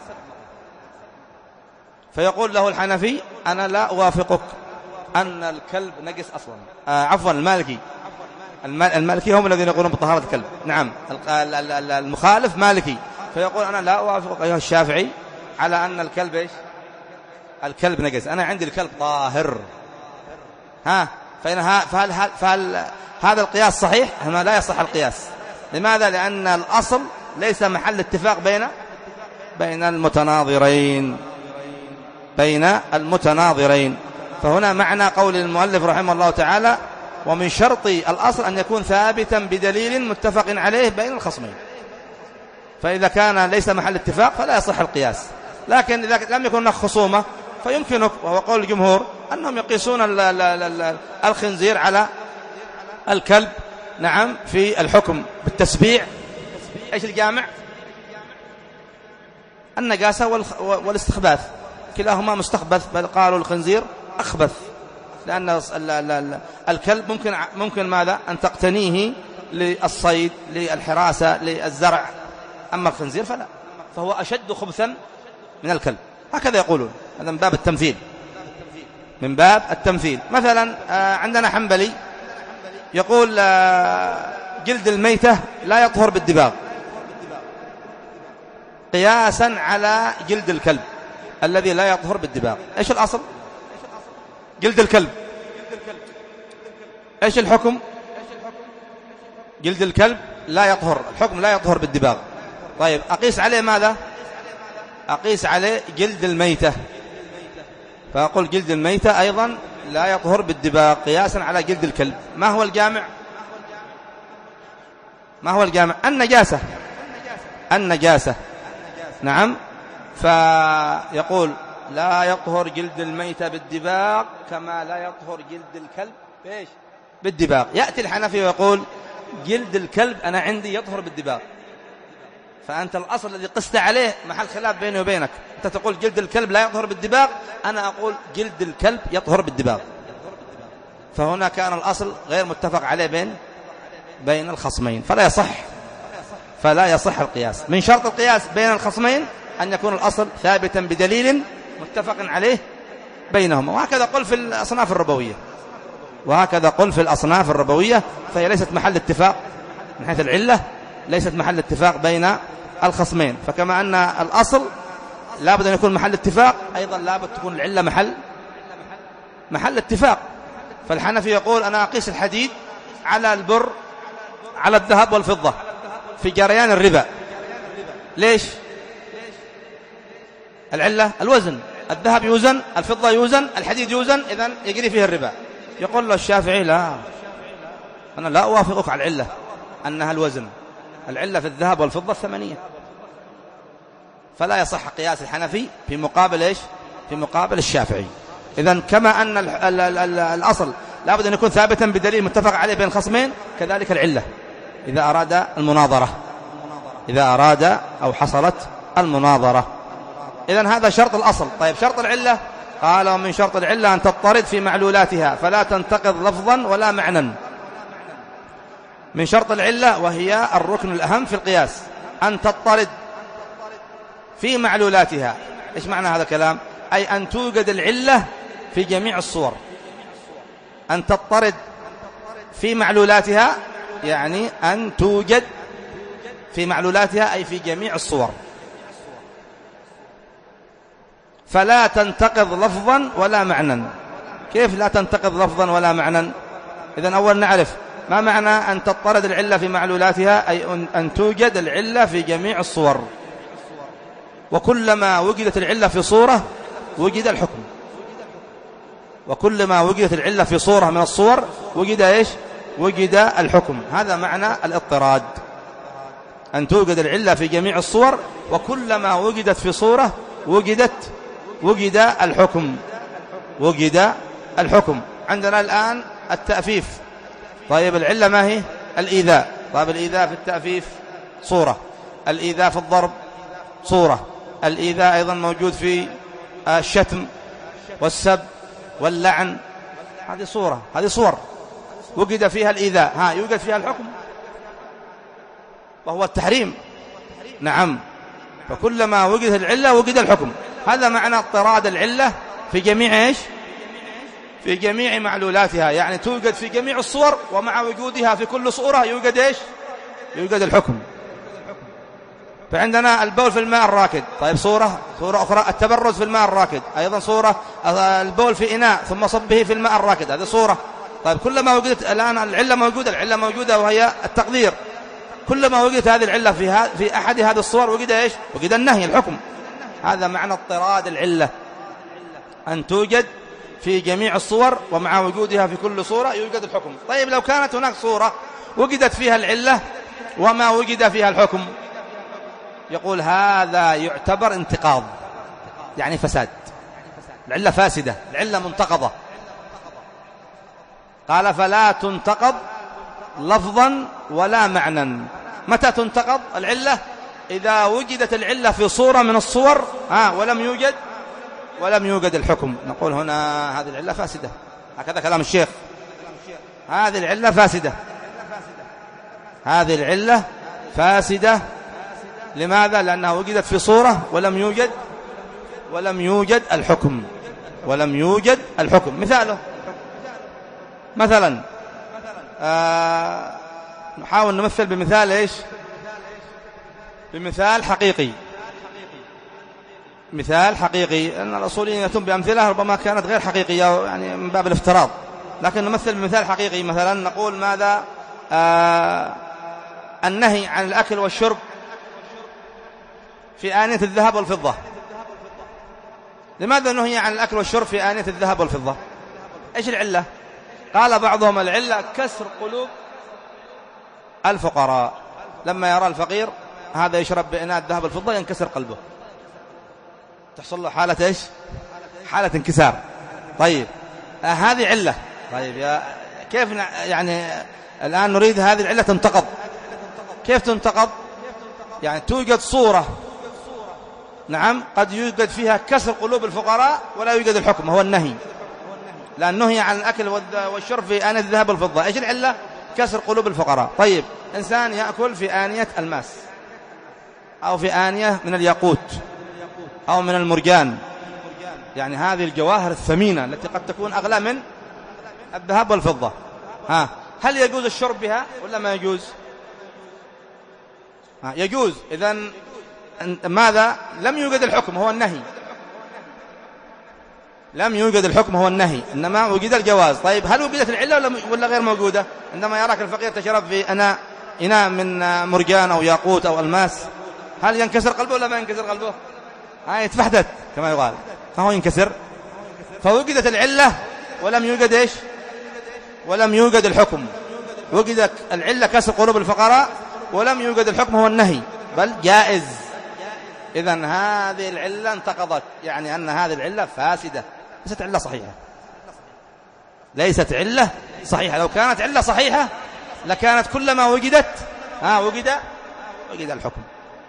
فيقول له الحنفي أنا لا أوافقك أن الكلب نجس أصلا. آه عفوا المالكي، المالكي هم الذين يقولون بطهارة الكلب. نعم، المخالف مالكي، فيقول أنا لا أوافقك أيها الشافعي على أن الكلب إيش؟ الكلب نجس، أنا عندي الكلب طاهر. ها فإن فهل, فهل, فهل هذا القياس صحيح؟ هنا لا يصح القياس. لماذا؟ لأن الأصل ليس محل اتفاق بين بين المتناظرين بين المتناظرين فهنا معنى قول المؤلف رحمه الله تعالى ومن شرط الأصل أن يكون ثابتا بدليل متفق عليه بين الخصمين. فإذا كان ليس محل اتفاق فلا يصح القياس. لكن إذا لم يكن هناك خصومة فيمكنك، وهو قول الجمهور، أنهم يقيسون الخنزير على الكلب. نعم، في الحكم بالتسبيع. إيش الجامع؟ النجاسة والاستخباث، كلاهما مستخبث، بل قالوا الخنزير أخبث، لأن الكلب ممكن ممكن ماذا؟ أن تقتنيه للصيد، للحراسة، للزرع. أما الخنزير فلا، فهو أشد خبثا من الكلب. هكذا يقولون، هذا من باب التمثيل، من باب التمثيل. مثلا عندنا حنبلي يقول جلد الميتة لا يطهر بالدباغ، قياسا على جلد الكلب الذي لا يطهر بالدباغ. إيش الأصل؟ جلد الكلب. إيش الحكم؟ جلد الكلب لا يطهر، الحكم لا يطهر بالدباغ. طيب، أقيس عليه ماذا؟ أقيس عليه جلد الميتة، فأقول جلد الميتة أيضا لا يطهر بالدباغ قياسا على جلد الكلب. ما هو الجامع؟ ما هو الجامع؟ النجاسة، النجاسة. نعم، فيقول لا يطهر جلد الميتة بالدباغ كما لا يطهر جلد الكلب بإيش؟ بالدباغ. يأتي الحنفي ويقول جلد الكلب أنا عندي يطهر بالدباغ، فأنت الأصل الذي قست عليه محل خلاف بيني وبينك. أنت تقول جلد الكلب لا يطهر بالدباغ، أنا أقول جلد الكلب يطهر بالدباغ. فهنا كان الأصل غير متفق عليه بين بين الخصمين، فلا يصح فلا يصح القياس. من شرط القياس بين الخصمين أن يكون الأصل ثابتا بدليل متفق عليه بينهما. وهكذا قل في الأصناف الربوية، وهكذا قل في الأصناف الربوية، فهي ليست محل اتفاق من حيث العلة، ليست محل اتفاق بين الخصمين. فكما أن الأصل لابد أن يكون محل اتفاق، أيضا لابد تكون العلة محل محل اتفاق. فالحنفي يقول أنا أقيس الحديد على البر على الذهب والفضة في جريان الربا. ليش؟ العلة الوزن، الذهب يوزن، الفضة يوزن، الحديد يوزن، إذن يجري فيه الربا. يقول له الشافعي لا، أنا لا أوافقك على العلة أنها الوزن، العلة في الذهب والفضة الثمنية. فلا يصح قياس الحنفي في مقابل إيش؟ في مقابل الشافعي. إذن كما أن ال ال ال ال الأصل لابد أن يكون ثابتا بدليل متفق عليه بين الخصمين، كذلك العلة إذا أراد المناظرة، إذا أراد أو حصلت المناظرة. إذن هذا شرط الأصل. طيب شرط العلة، قال ومن شرط العلة أن تضطرد في معلولاتها فلا تنتقض لفظا ولا معنى. من شرط العلة وهي الركن الأهم في القياس أن تضطرد في معلولاتها. إيش معنى هذا الكلام؟ أي أن توجد العلة في جميع الصور. أن تضطرد في معلولاتها يعني أن توجد في معلولاتها أي في جميع الصور، فلا تنتقض لفظا ولا معنى. كيف لا تنتقض لفظا ولا معنى؟ إذن أول نعرف ما معنى أن تضطرد العلة في معلولاتها، أي أن توجد العلة في جميع الصور، وكلما وجدت العلة في صورة وجد الحكم، وكلما وجدت العلة في صورة من الصور وجد إيش؟ وجد الحكم. هذا معنى الاضطراد، أن توجد العلة في جميع الصور وكلما وجدت في صورة وجدت وجد الحكم، وجد الحكم. عندنا الآن التأفيف. طيب العلة ما هي؟ الإيذاء. طيب الإيذاء في التأفيف صورة، الإيذاء في الضرب صورة، الإيذاء أيضا موجود في الشتم والسب واللعن، هذه صورة، هذه صور وجد فيها الإيذاء، ها يوجد فيها الحكم وهو التحريم. نعم، فكلما وجدت العلة وجد الحكم. هذا معنى اضطراد العلة في جميع إيش؟ في جميع معلولاتها، يعني توجد في جميع الصور ومع وجودها في كل صورة يوجد إيش؟ يوجد الحكم. فعندنا البول في الماء الراكد، طيب صورة صورة أخرى التبرز في الماء الراكد، أيضا صورة البول في إناء ثم صبه في الماء الراكد، هذه صورة. طيب كلما وجدت الآن العلة موجودة، العلة موجودة وهي التقدير، كلما وجدت هذه العلة في في أحد هذه الصور وجد إيش؟ وجد النهي، الحكم. هذا معنى اضطراد العلة، أن توجد في جميع الصور ومع وجودها في كل صورة يوجد الحكم. طيب لو كانت هناك صورة وجدت فيها العلة وما وجد فيها الحكم، يقول هذا يعتبر انتقاض، يعني فساد، العلة فاسدة، العلة منتقضة. قال فلا تنتقض لفظا ولا معنى. متى تنتقض العلة؟ إذا وجدت العلة في صورة من الصور ها ولم يوجد ولم يوجد الحكم، نقول هنا هذه العلة فاسدة. هكذا كلام الشيخ، هذه العلة فاسدة، هذه العلة فاسدة. لماذا؟ لأنها وجدت في صورة ولم يوجد ولم يوجد الحكم، ولم يوجد الحكم. مثاله مثلا آه نحاول نمثل بمثال إيش؟ بمثال حقيقي، مثال حقيقي، أن الأصوليين يأتون بأمثلة ربما كانت غير حقيقية يعني من باب الافتراض، لكن نمثل بمثال حقيقي. مثلا نقول ماذا؟ آه النهي عن الأكل والشرب في آنية الذهب والفضة. لماذا نهي عن الأكل والشرب في آنية الذهب والفضة؟ إيش العلة؟ قال بعضهم العلة كسر قلوب الفقراء، لما يرى الفقير هذا يشرب بإناء الذهب والفضة ينكسر قلبه، تحصل له حالة إيش؟ حالة انكسار. طيب آه هذه علة. طيب يا كيف يعني الآن نريد هذه العلة تنتقض. كيف تنتقض؟ يعني توجد صورة نعم قد يوجد فيها كسر قلوب الفقراء ولا يوجد الحكم، هو النهي، لأن نهي عن الأكل والشرب في آنية الذهب والفضة. إيش العلة؟ كسر قلوب الفقراء. طيب إنسان يأكل في آنية الماس أو في آنية من الياقوت أو من المرجان، يعني هذه الجواهر الثمينة التي قد تكون أغلى من الذهب والفضة، ها هل يجوز الشرب بها ولا ما يجوز؟ ها يجوز. إذن ماذا؟ لم يوجد الحكم، هو النهي، لم يوجد الحكم هو النهي، إنما وجد الجواز. طيب هل وجدت العلة ولا غير موجودة؟ عندما يراك الفقير تشرب في أناء إناء من مرجان أو ياقوت أو ألماس، هل ينكسر قلبه ولا ما ينكسر قلبه؟ ها يتفحدث كما يقال، فهو ينكسر. فوجدت العلة ولم يوجد إيش؟ ولم يوجد الحكم. وجدت العلة كسر قلوب الفقراء ولم يوجد الحكم هو النهي، بل جائز. إذن هذه العلة انتقضت، يعني أن هذه العلة فاسدة، ليست علة صحيحة، ليست علة صحيحة. لو كانت علة صحيحة لكانت كلما وجدت ها وجد وجد الحكم،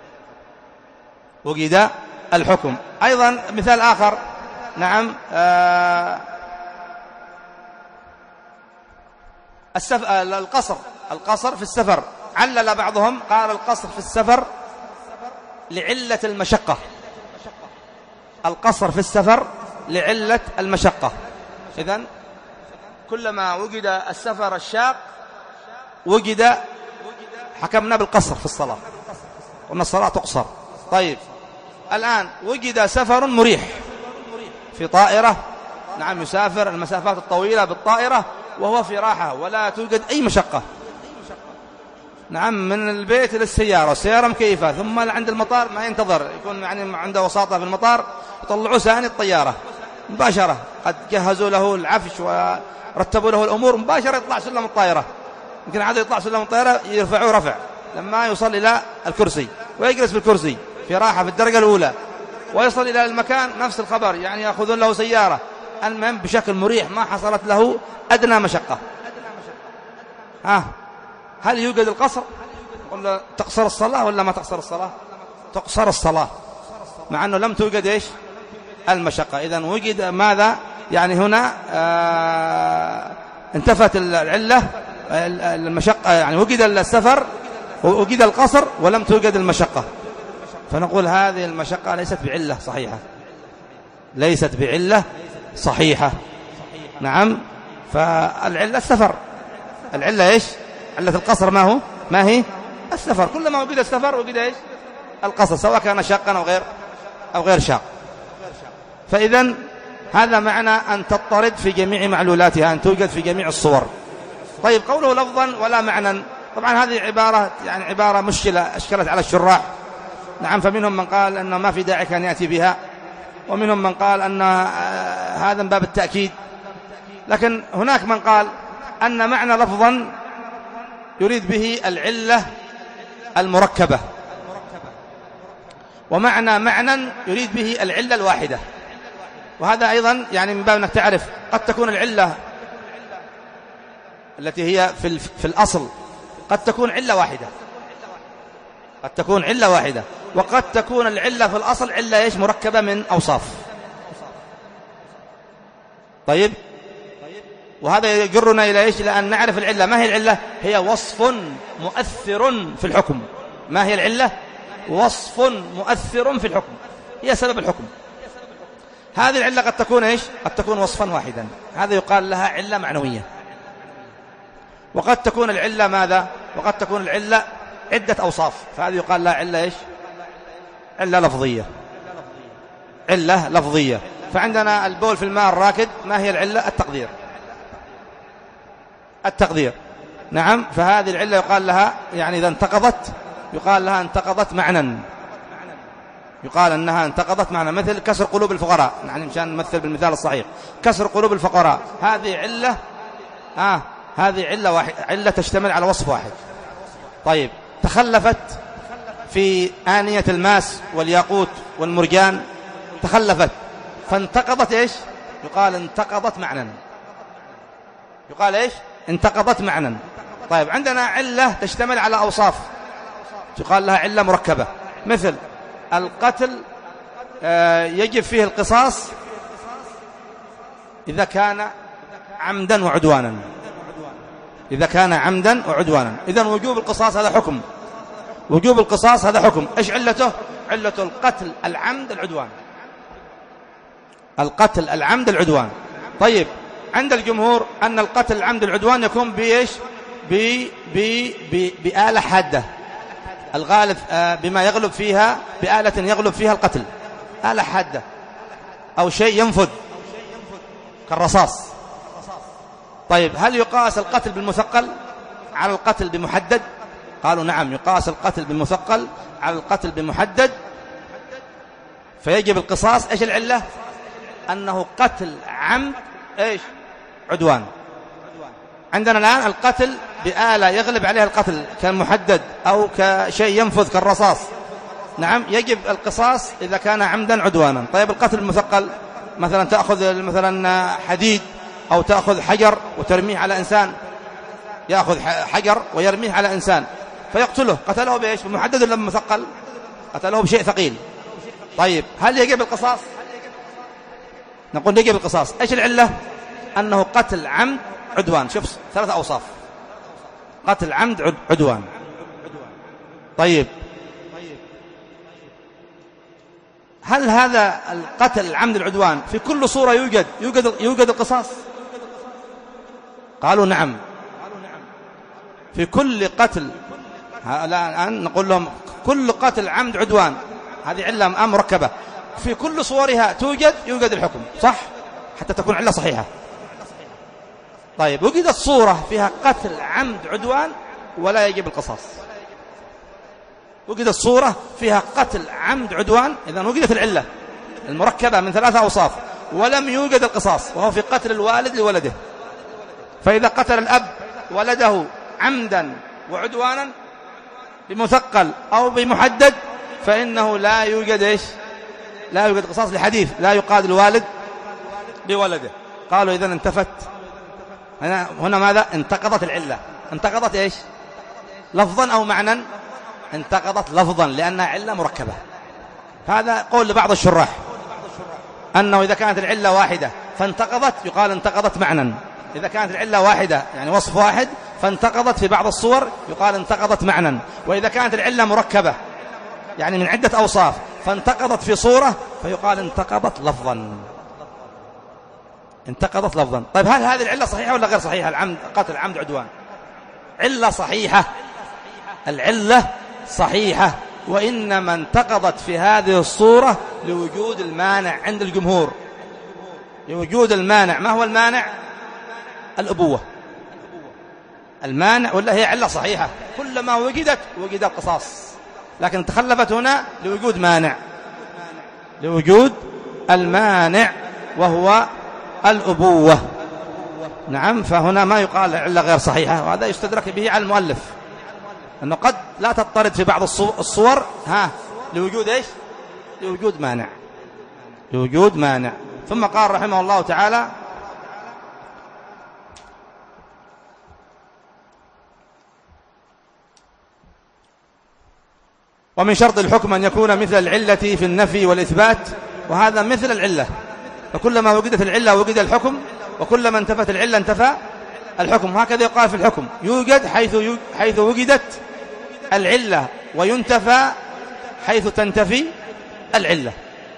وجد الحكم. أيضا مثال آخر، نعم، آه السف... القصر القصر في السفر، علل بعضهم قال القصر في السفر لعلة المشقة، القصر في السفر لعلة المشقة. إذن كلما وجد السفر الشاق وجد حكمنا بالقصر في الصلاة، وأن الصلاة تقصر. طيب الآن وجد سفر مريح في طائرة، نعم، يسافر المسافات الطويلة بالطائرة وهو في راحة ولا توجد أي مشقة، نعم، من البيت للسيارة، السيارة مكيفة، ثم عند المطار ما ينتظر، يكون يعني عنده وساطة في المطار، يطلعوا ثاني الطيارة مباشرة، قد جهزوا له العفش ورتبوا له الأمور، مباشرة يطلع سلم الطائرة. يمكن عاد يطلع سلم الطائرة يرفعوه رفع لما يوصل إلى الكرسي ويجلس في الكرسي في راحة في الدرجة الأولى، ويصل إلى المكان نفس الخبر، يعني يأخذون له سيارة، المهم بشكل مريح ما حصلت له أدنى مشقة. ها هل يوجد القصر؟ ولا تقصر الصلاة ولا ما تقصر الصلاة؟ تقصر الصلاة مع أنه لم توجد إيش؟ المشقة. إذن وجد ماذا؟ يعني هنا آه انتفت العلة المشقة، يعني وجد السفر ووجد القصر ولم توجد المشقة، فنقول هذه المشقة ليست بعلة صحيحة، ليست بعلة صحيحة. نعم، فالعلة السفر، العلة إيش؟ علة القصر ما هو؟ ما هي؟ السفر. كلما وجد السفر وجد إيش؟ القصر، سواء كان شاقا أو غير أو غير شاق. فإذن هذا معنى أن تضطرد في جميع معلولاتها، أن توجد في جميع الصور. طيب قوله لفظا ولا معنى، طبعا هذه عبارة يعني عبارة مشكلة أشكلت على الشراح. نعم، فمنهم من قال أنه ما في داعي كان يأتي بها، ومنهم من قال أن هذا من باب التأكيد، لكن هناك من قال أن معنى لفظا يريد به العلة المركبة، ومعنى معنى يريد به العلة الواحدة. وهذا أيضا يعني من باب أنك تعرف قد تكون العلة التي هي في في الأصل قد تكون علة واحدة، قد تكون علة واحدة، وقد تكون العلة في الأصل علة إيش؟ مركبة من أوصاف. طيب، وهذا يجرنا إلى إيش؟ إلى أن نعرف العلة. ما هي العلة؟ هي وصف مؤثر في الحكم. ما هي العلة؟ وصف مؤثر في الحكم، هي سبب الحكم. هذه العلة قد تكون إيش؟ قد تكون وصفا واحدا، هذا يقال لها علة معنوية. وقد تكون العلة ماذا؟ وقد تكون العلة عدة أوصاف، فهذه يقال لها علة إيش؟ علة لفظية، علة لفظية. فعندنا البول في الماء الراكد، ما هي العلة؟ التقدير، التقدير. نعم، فهذه العلة يقال لها يعني إذا انتقضت يقال لها انتقضت معنى، يقال أنها انتقضت معنى، مثل كسر قلوب الفقراء، يعني مشان نمثل بالمثال الصحيح، كسر قلوب الفقراء هذه علة آه هذه علة واحد، علة تشتمل على وصف واحد. طيب، تخلفت في آنية الماس والياقوت والمرجان، تخلفت فانتقضت إيش؟ يقال انتقضت معنى، يقال إيش؟ انتقضت معنى. طيب، عندنا علة تشتمل على أوصاف، يقال لها علة مركبة، مثل القتل يجب فيه القصاص إذا كان عمدا وعدوانا، إذا كان عمدا وعدوانا. إذن وجوب القصاص هذا حكم، وجوب القصاص هذا حكم. إيش علته؟ علة القتل العمد العدوان، القتل العمد العدوان. طيب، عند الجمهور أن القتل العمد العدوان يكون بإيش؟ بآلة حادة، الغالب بما يغلب فيها، بآلة يغلب فيها القتل، آلة حادة أو شيء ينفذ كالرصاص. طيب، هل يقاس القتل بالمثقل على القتل بمحدد؟ قالوا نعم، يقاس القتل بالمثقل على القتل بمحدد فيجب القصاص. إيش العلة؟ أنه قتل عمد إيش؟ عدوان. عندنا الآن القتل بآلة يغلب عليها القتل كمحدد أو كشيء ينفذ كالرصاص، نعم يجب القصاص إذا كان عمدا عدوانا. طيب القتل المثقل مثلا تأخذ مثلا حديد أو تأخذ حجر وترميه على إنسان، يأخذ حجر ويرميه على إنسان فيقتله، قتله بإيش؟ بمحدد ولا بمثقل؟ قتله بشيء ثقيل. طيب هل يجب القصاص؟ نقول يجب القصاص. إيش العلة؟ أنه قتل عمد عدوان. شوف ثلاثة أوصاف: قتل عمد عدوان. طيب هل هذا القتل العمد العدوان في كل صورة يوجد يوجد يوجد القصاص؟ قالوا نعم، في كل قتل. الآن نقول لهم كل قتل عمد عدوان هذه علة مركبة، في كل صورها توجد يوجد الحكم، صح؟ حتى تكون علة صحيحة. طيب وجدت صورة فيها قتل عمد عدوان ولا يجب القصاص، وجدت صورة فيها قتل عمد عدوان، إذن وجدت العلة المركبة من ثلاثة أوصاف ولم يوجد القصاص، وهو في قتل الوالد لولده. فإذا قتل الأب ولده عمدا وعدوانا بمثقل أو بمحدد فإنه لا يوجد إيش؟ لا يوجد قصاص، لحديث لا يقاد الوالد بولده. قالوا إذن انتفت هنا, هنا ماذا؟ انتقضت العلة. انتقضت إيش؟ لفظا أو معنى؟ انتقضت لفظا لأنها علة مركبة. هذا قول لبعض الشراح أنه إذا كانت العلة واحدة فانتقضت يقال انتقضت معنى، إذا كانت العلة واحدة يعني وصف واحد فانتقضت في بعض الصور يقال انتقضت معنى، وإذا كانت العلة مركبة يعني من عدة أوصاف فانتقضت في صورة فيقال انتقضت لفظا. انتقضت لفظا. طيب هل هذه العلة صحيحة ولا غير صحيحة؟ العمد قتل عمد عدوان علة صحيحة، العلة صحيحة، وإنما انتقضت في هذه الصورة لوجود المانع عند الجمهور. لوجود المانع. ما هو المانع؟ الأبوة. المانع ولا هي علة صحيحة، كلما وجدت وجد القصاص، لكن تخلفت هنا لوجود مانع، لوجود المانع وهو الأبوة. نعم، فهنا ما يقال علة غير صحيحة، وهذا يستدرك به على المؤلف أنه قد لا تضطرد في بعض الصور ها لوجود إيش؟ لوجود مانع، لوجود مانع. ثم قال رحمه الله تعالى: ومن شرط الحكم أن يكون مثل العلة في النفي والإثبات، وهذا مثل العلة، فكلما وجدت العلة وجد الحكم، وكلما انتفت العلة انتفى الحكم. هكذا يقال في الحكم، يوجد حيث حيث وجدت العلة، وينتفى حيث تنتفي العلة.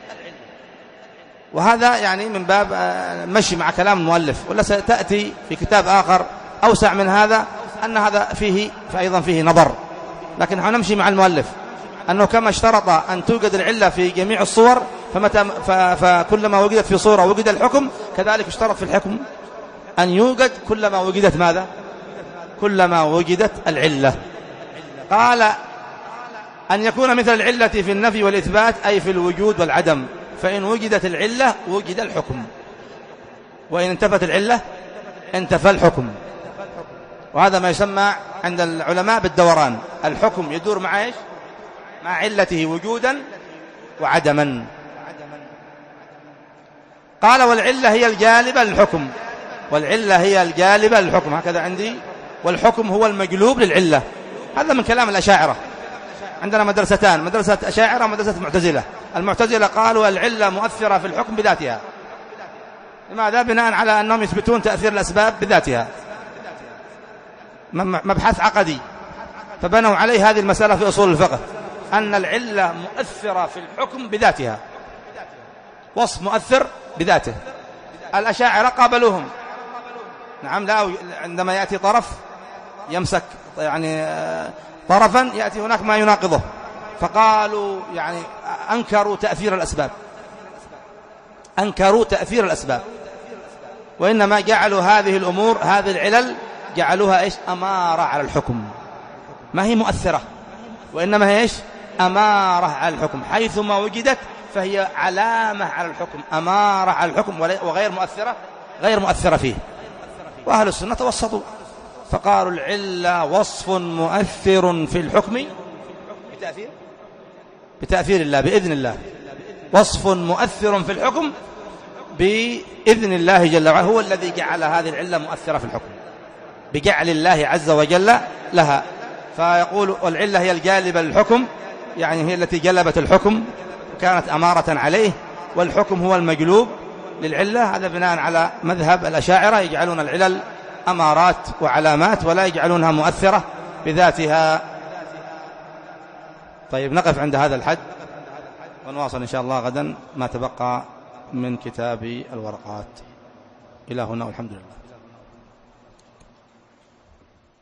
وهذا يعني من باب مشي مع كلام المؤلف، ولا ستأتي في كتاب آخر أوسع من هذا أن هذا فيه فأيضا فيه نظر، لكن نمشي مع المؤلف أنه كما اشترط أن توجد العلة في جميع الصور فمتى فكلما وجدت في صورة وجد الحكم، كذلك اشترط في الحكم أن يوجد كلما وجدت ماذا؟ كلما وجدت العلة. قال أن يكون مثل العلة في النفي والإثبات، أي في الوجود والعدم، فإن وجدت العلة وجد الحكم، وإن انتفت العلة انتفى الحكم. وهذا ما يسمى عند العلماء بالدوران، الحكم يدور مع إيش؟ مع علته وجودا وعدما. قال: والعلة هي الجالبة للحكم، والعلة هي الجالبة للحكم، هكذا عندي، والحكم هو المجلوب للعلة. هذا من كلام الأشاعرة. عندنا مدرستان، مدرسة أشاعرة ومدرسة معتزلة. المعتزلة قالوا العلة مؤثرة في الحكم بذاتها. لماذا؟ بناء على أنهم يثبتون تأثير الأسباب بذاتها، مبحث عقدي، فبنوا عليه هذه المسألة في أصول الفقه، أن العلة مؤثرة في الحكم بذاتها، وصف مؤثر بذاته. الأشاعرة قابلوهم، نعم، لا، عندما يأتي طرف يمسك يعني طرفا يأتي هناك ما يناقضه، فقالوا يعني أنكروا تأثير الأسباب، أنكروا تأثير الأسباب، وإنما جعلوا هذه الأمور، هذه العلل، جعلوها إيش؟ أمارة على الحكم. ما هي مؤثرة، وإنما هي إيش؟ أمارة على الحكم، حيثما وجدت فهي علامة على الحكم، أمارة على الحكم وغير مؤثرة غير مؤثرة فيه. وأهل السنة توسطوا فقالوا العلة وصف مؤثر في الحكم بتأثير بتأثير الله بإذن الله، وصف مؤثر في الحكم بإذن الله جل وعلا، هو الذي جعل هذه العلة مؤثرة في الحكم بجعل الله عز وجل لها. فيقول والعلة هي الجالبة للحكم، يعني هي التي جلبت الحكم كانت أمارة عليه، والحكم هو المجلوب للعلة. هذا بناء على مذهب الأشاعرة، يجعلون العلل أمارات وعلامات ولا يجعلونها مؤثرة بذاتها. طيب نقف عند هذا الحد ونواصل إن شاء الله غدا ما تبقى من كتاب الورقات. إلى هنا والحمد لله.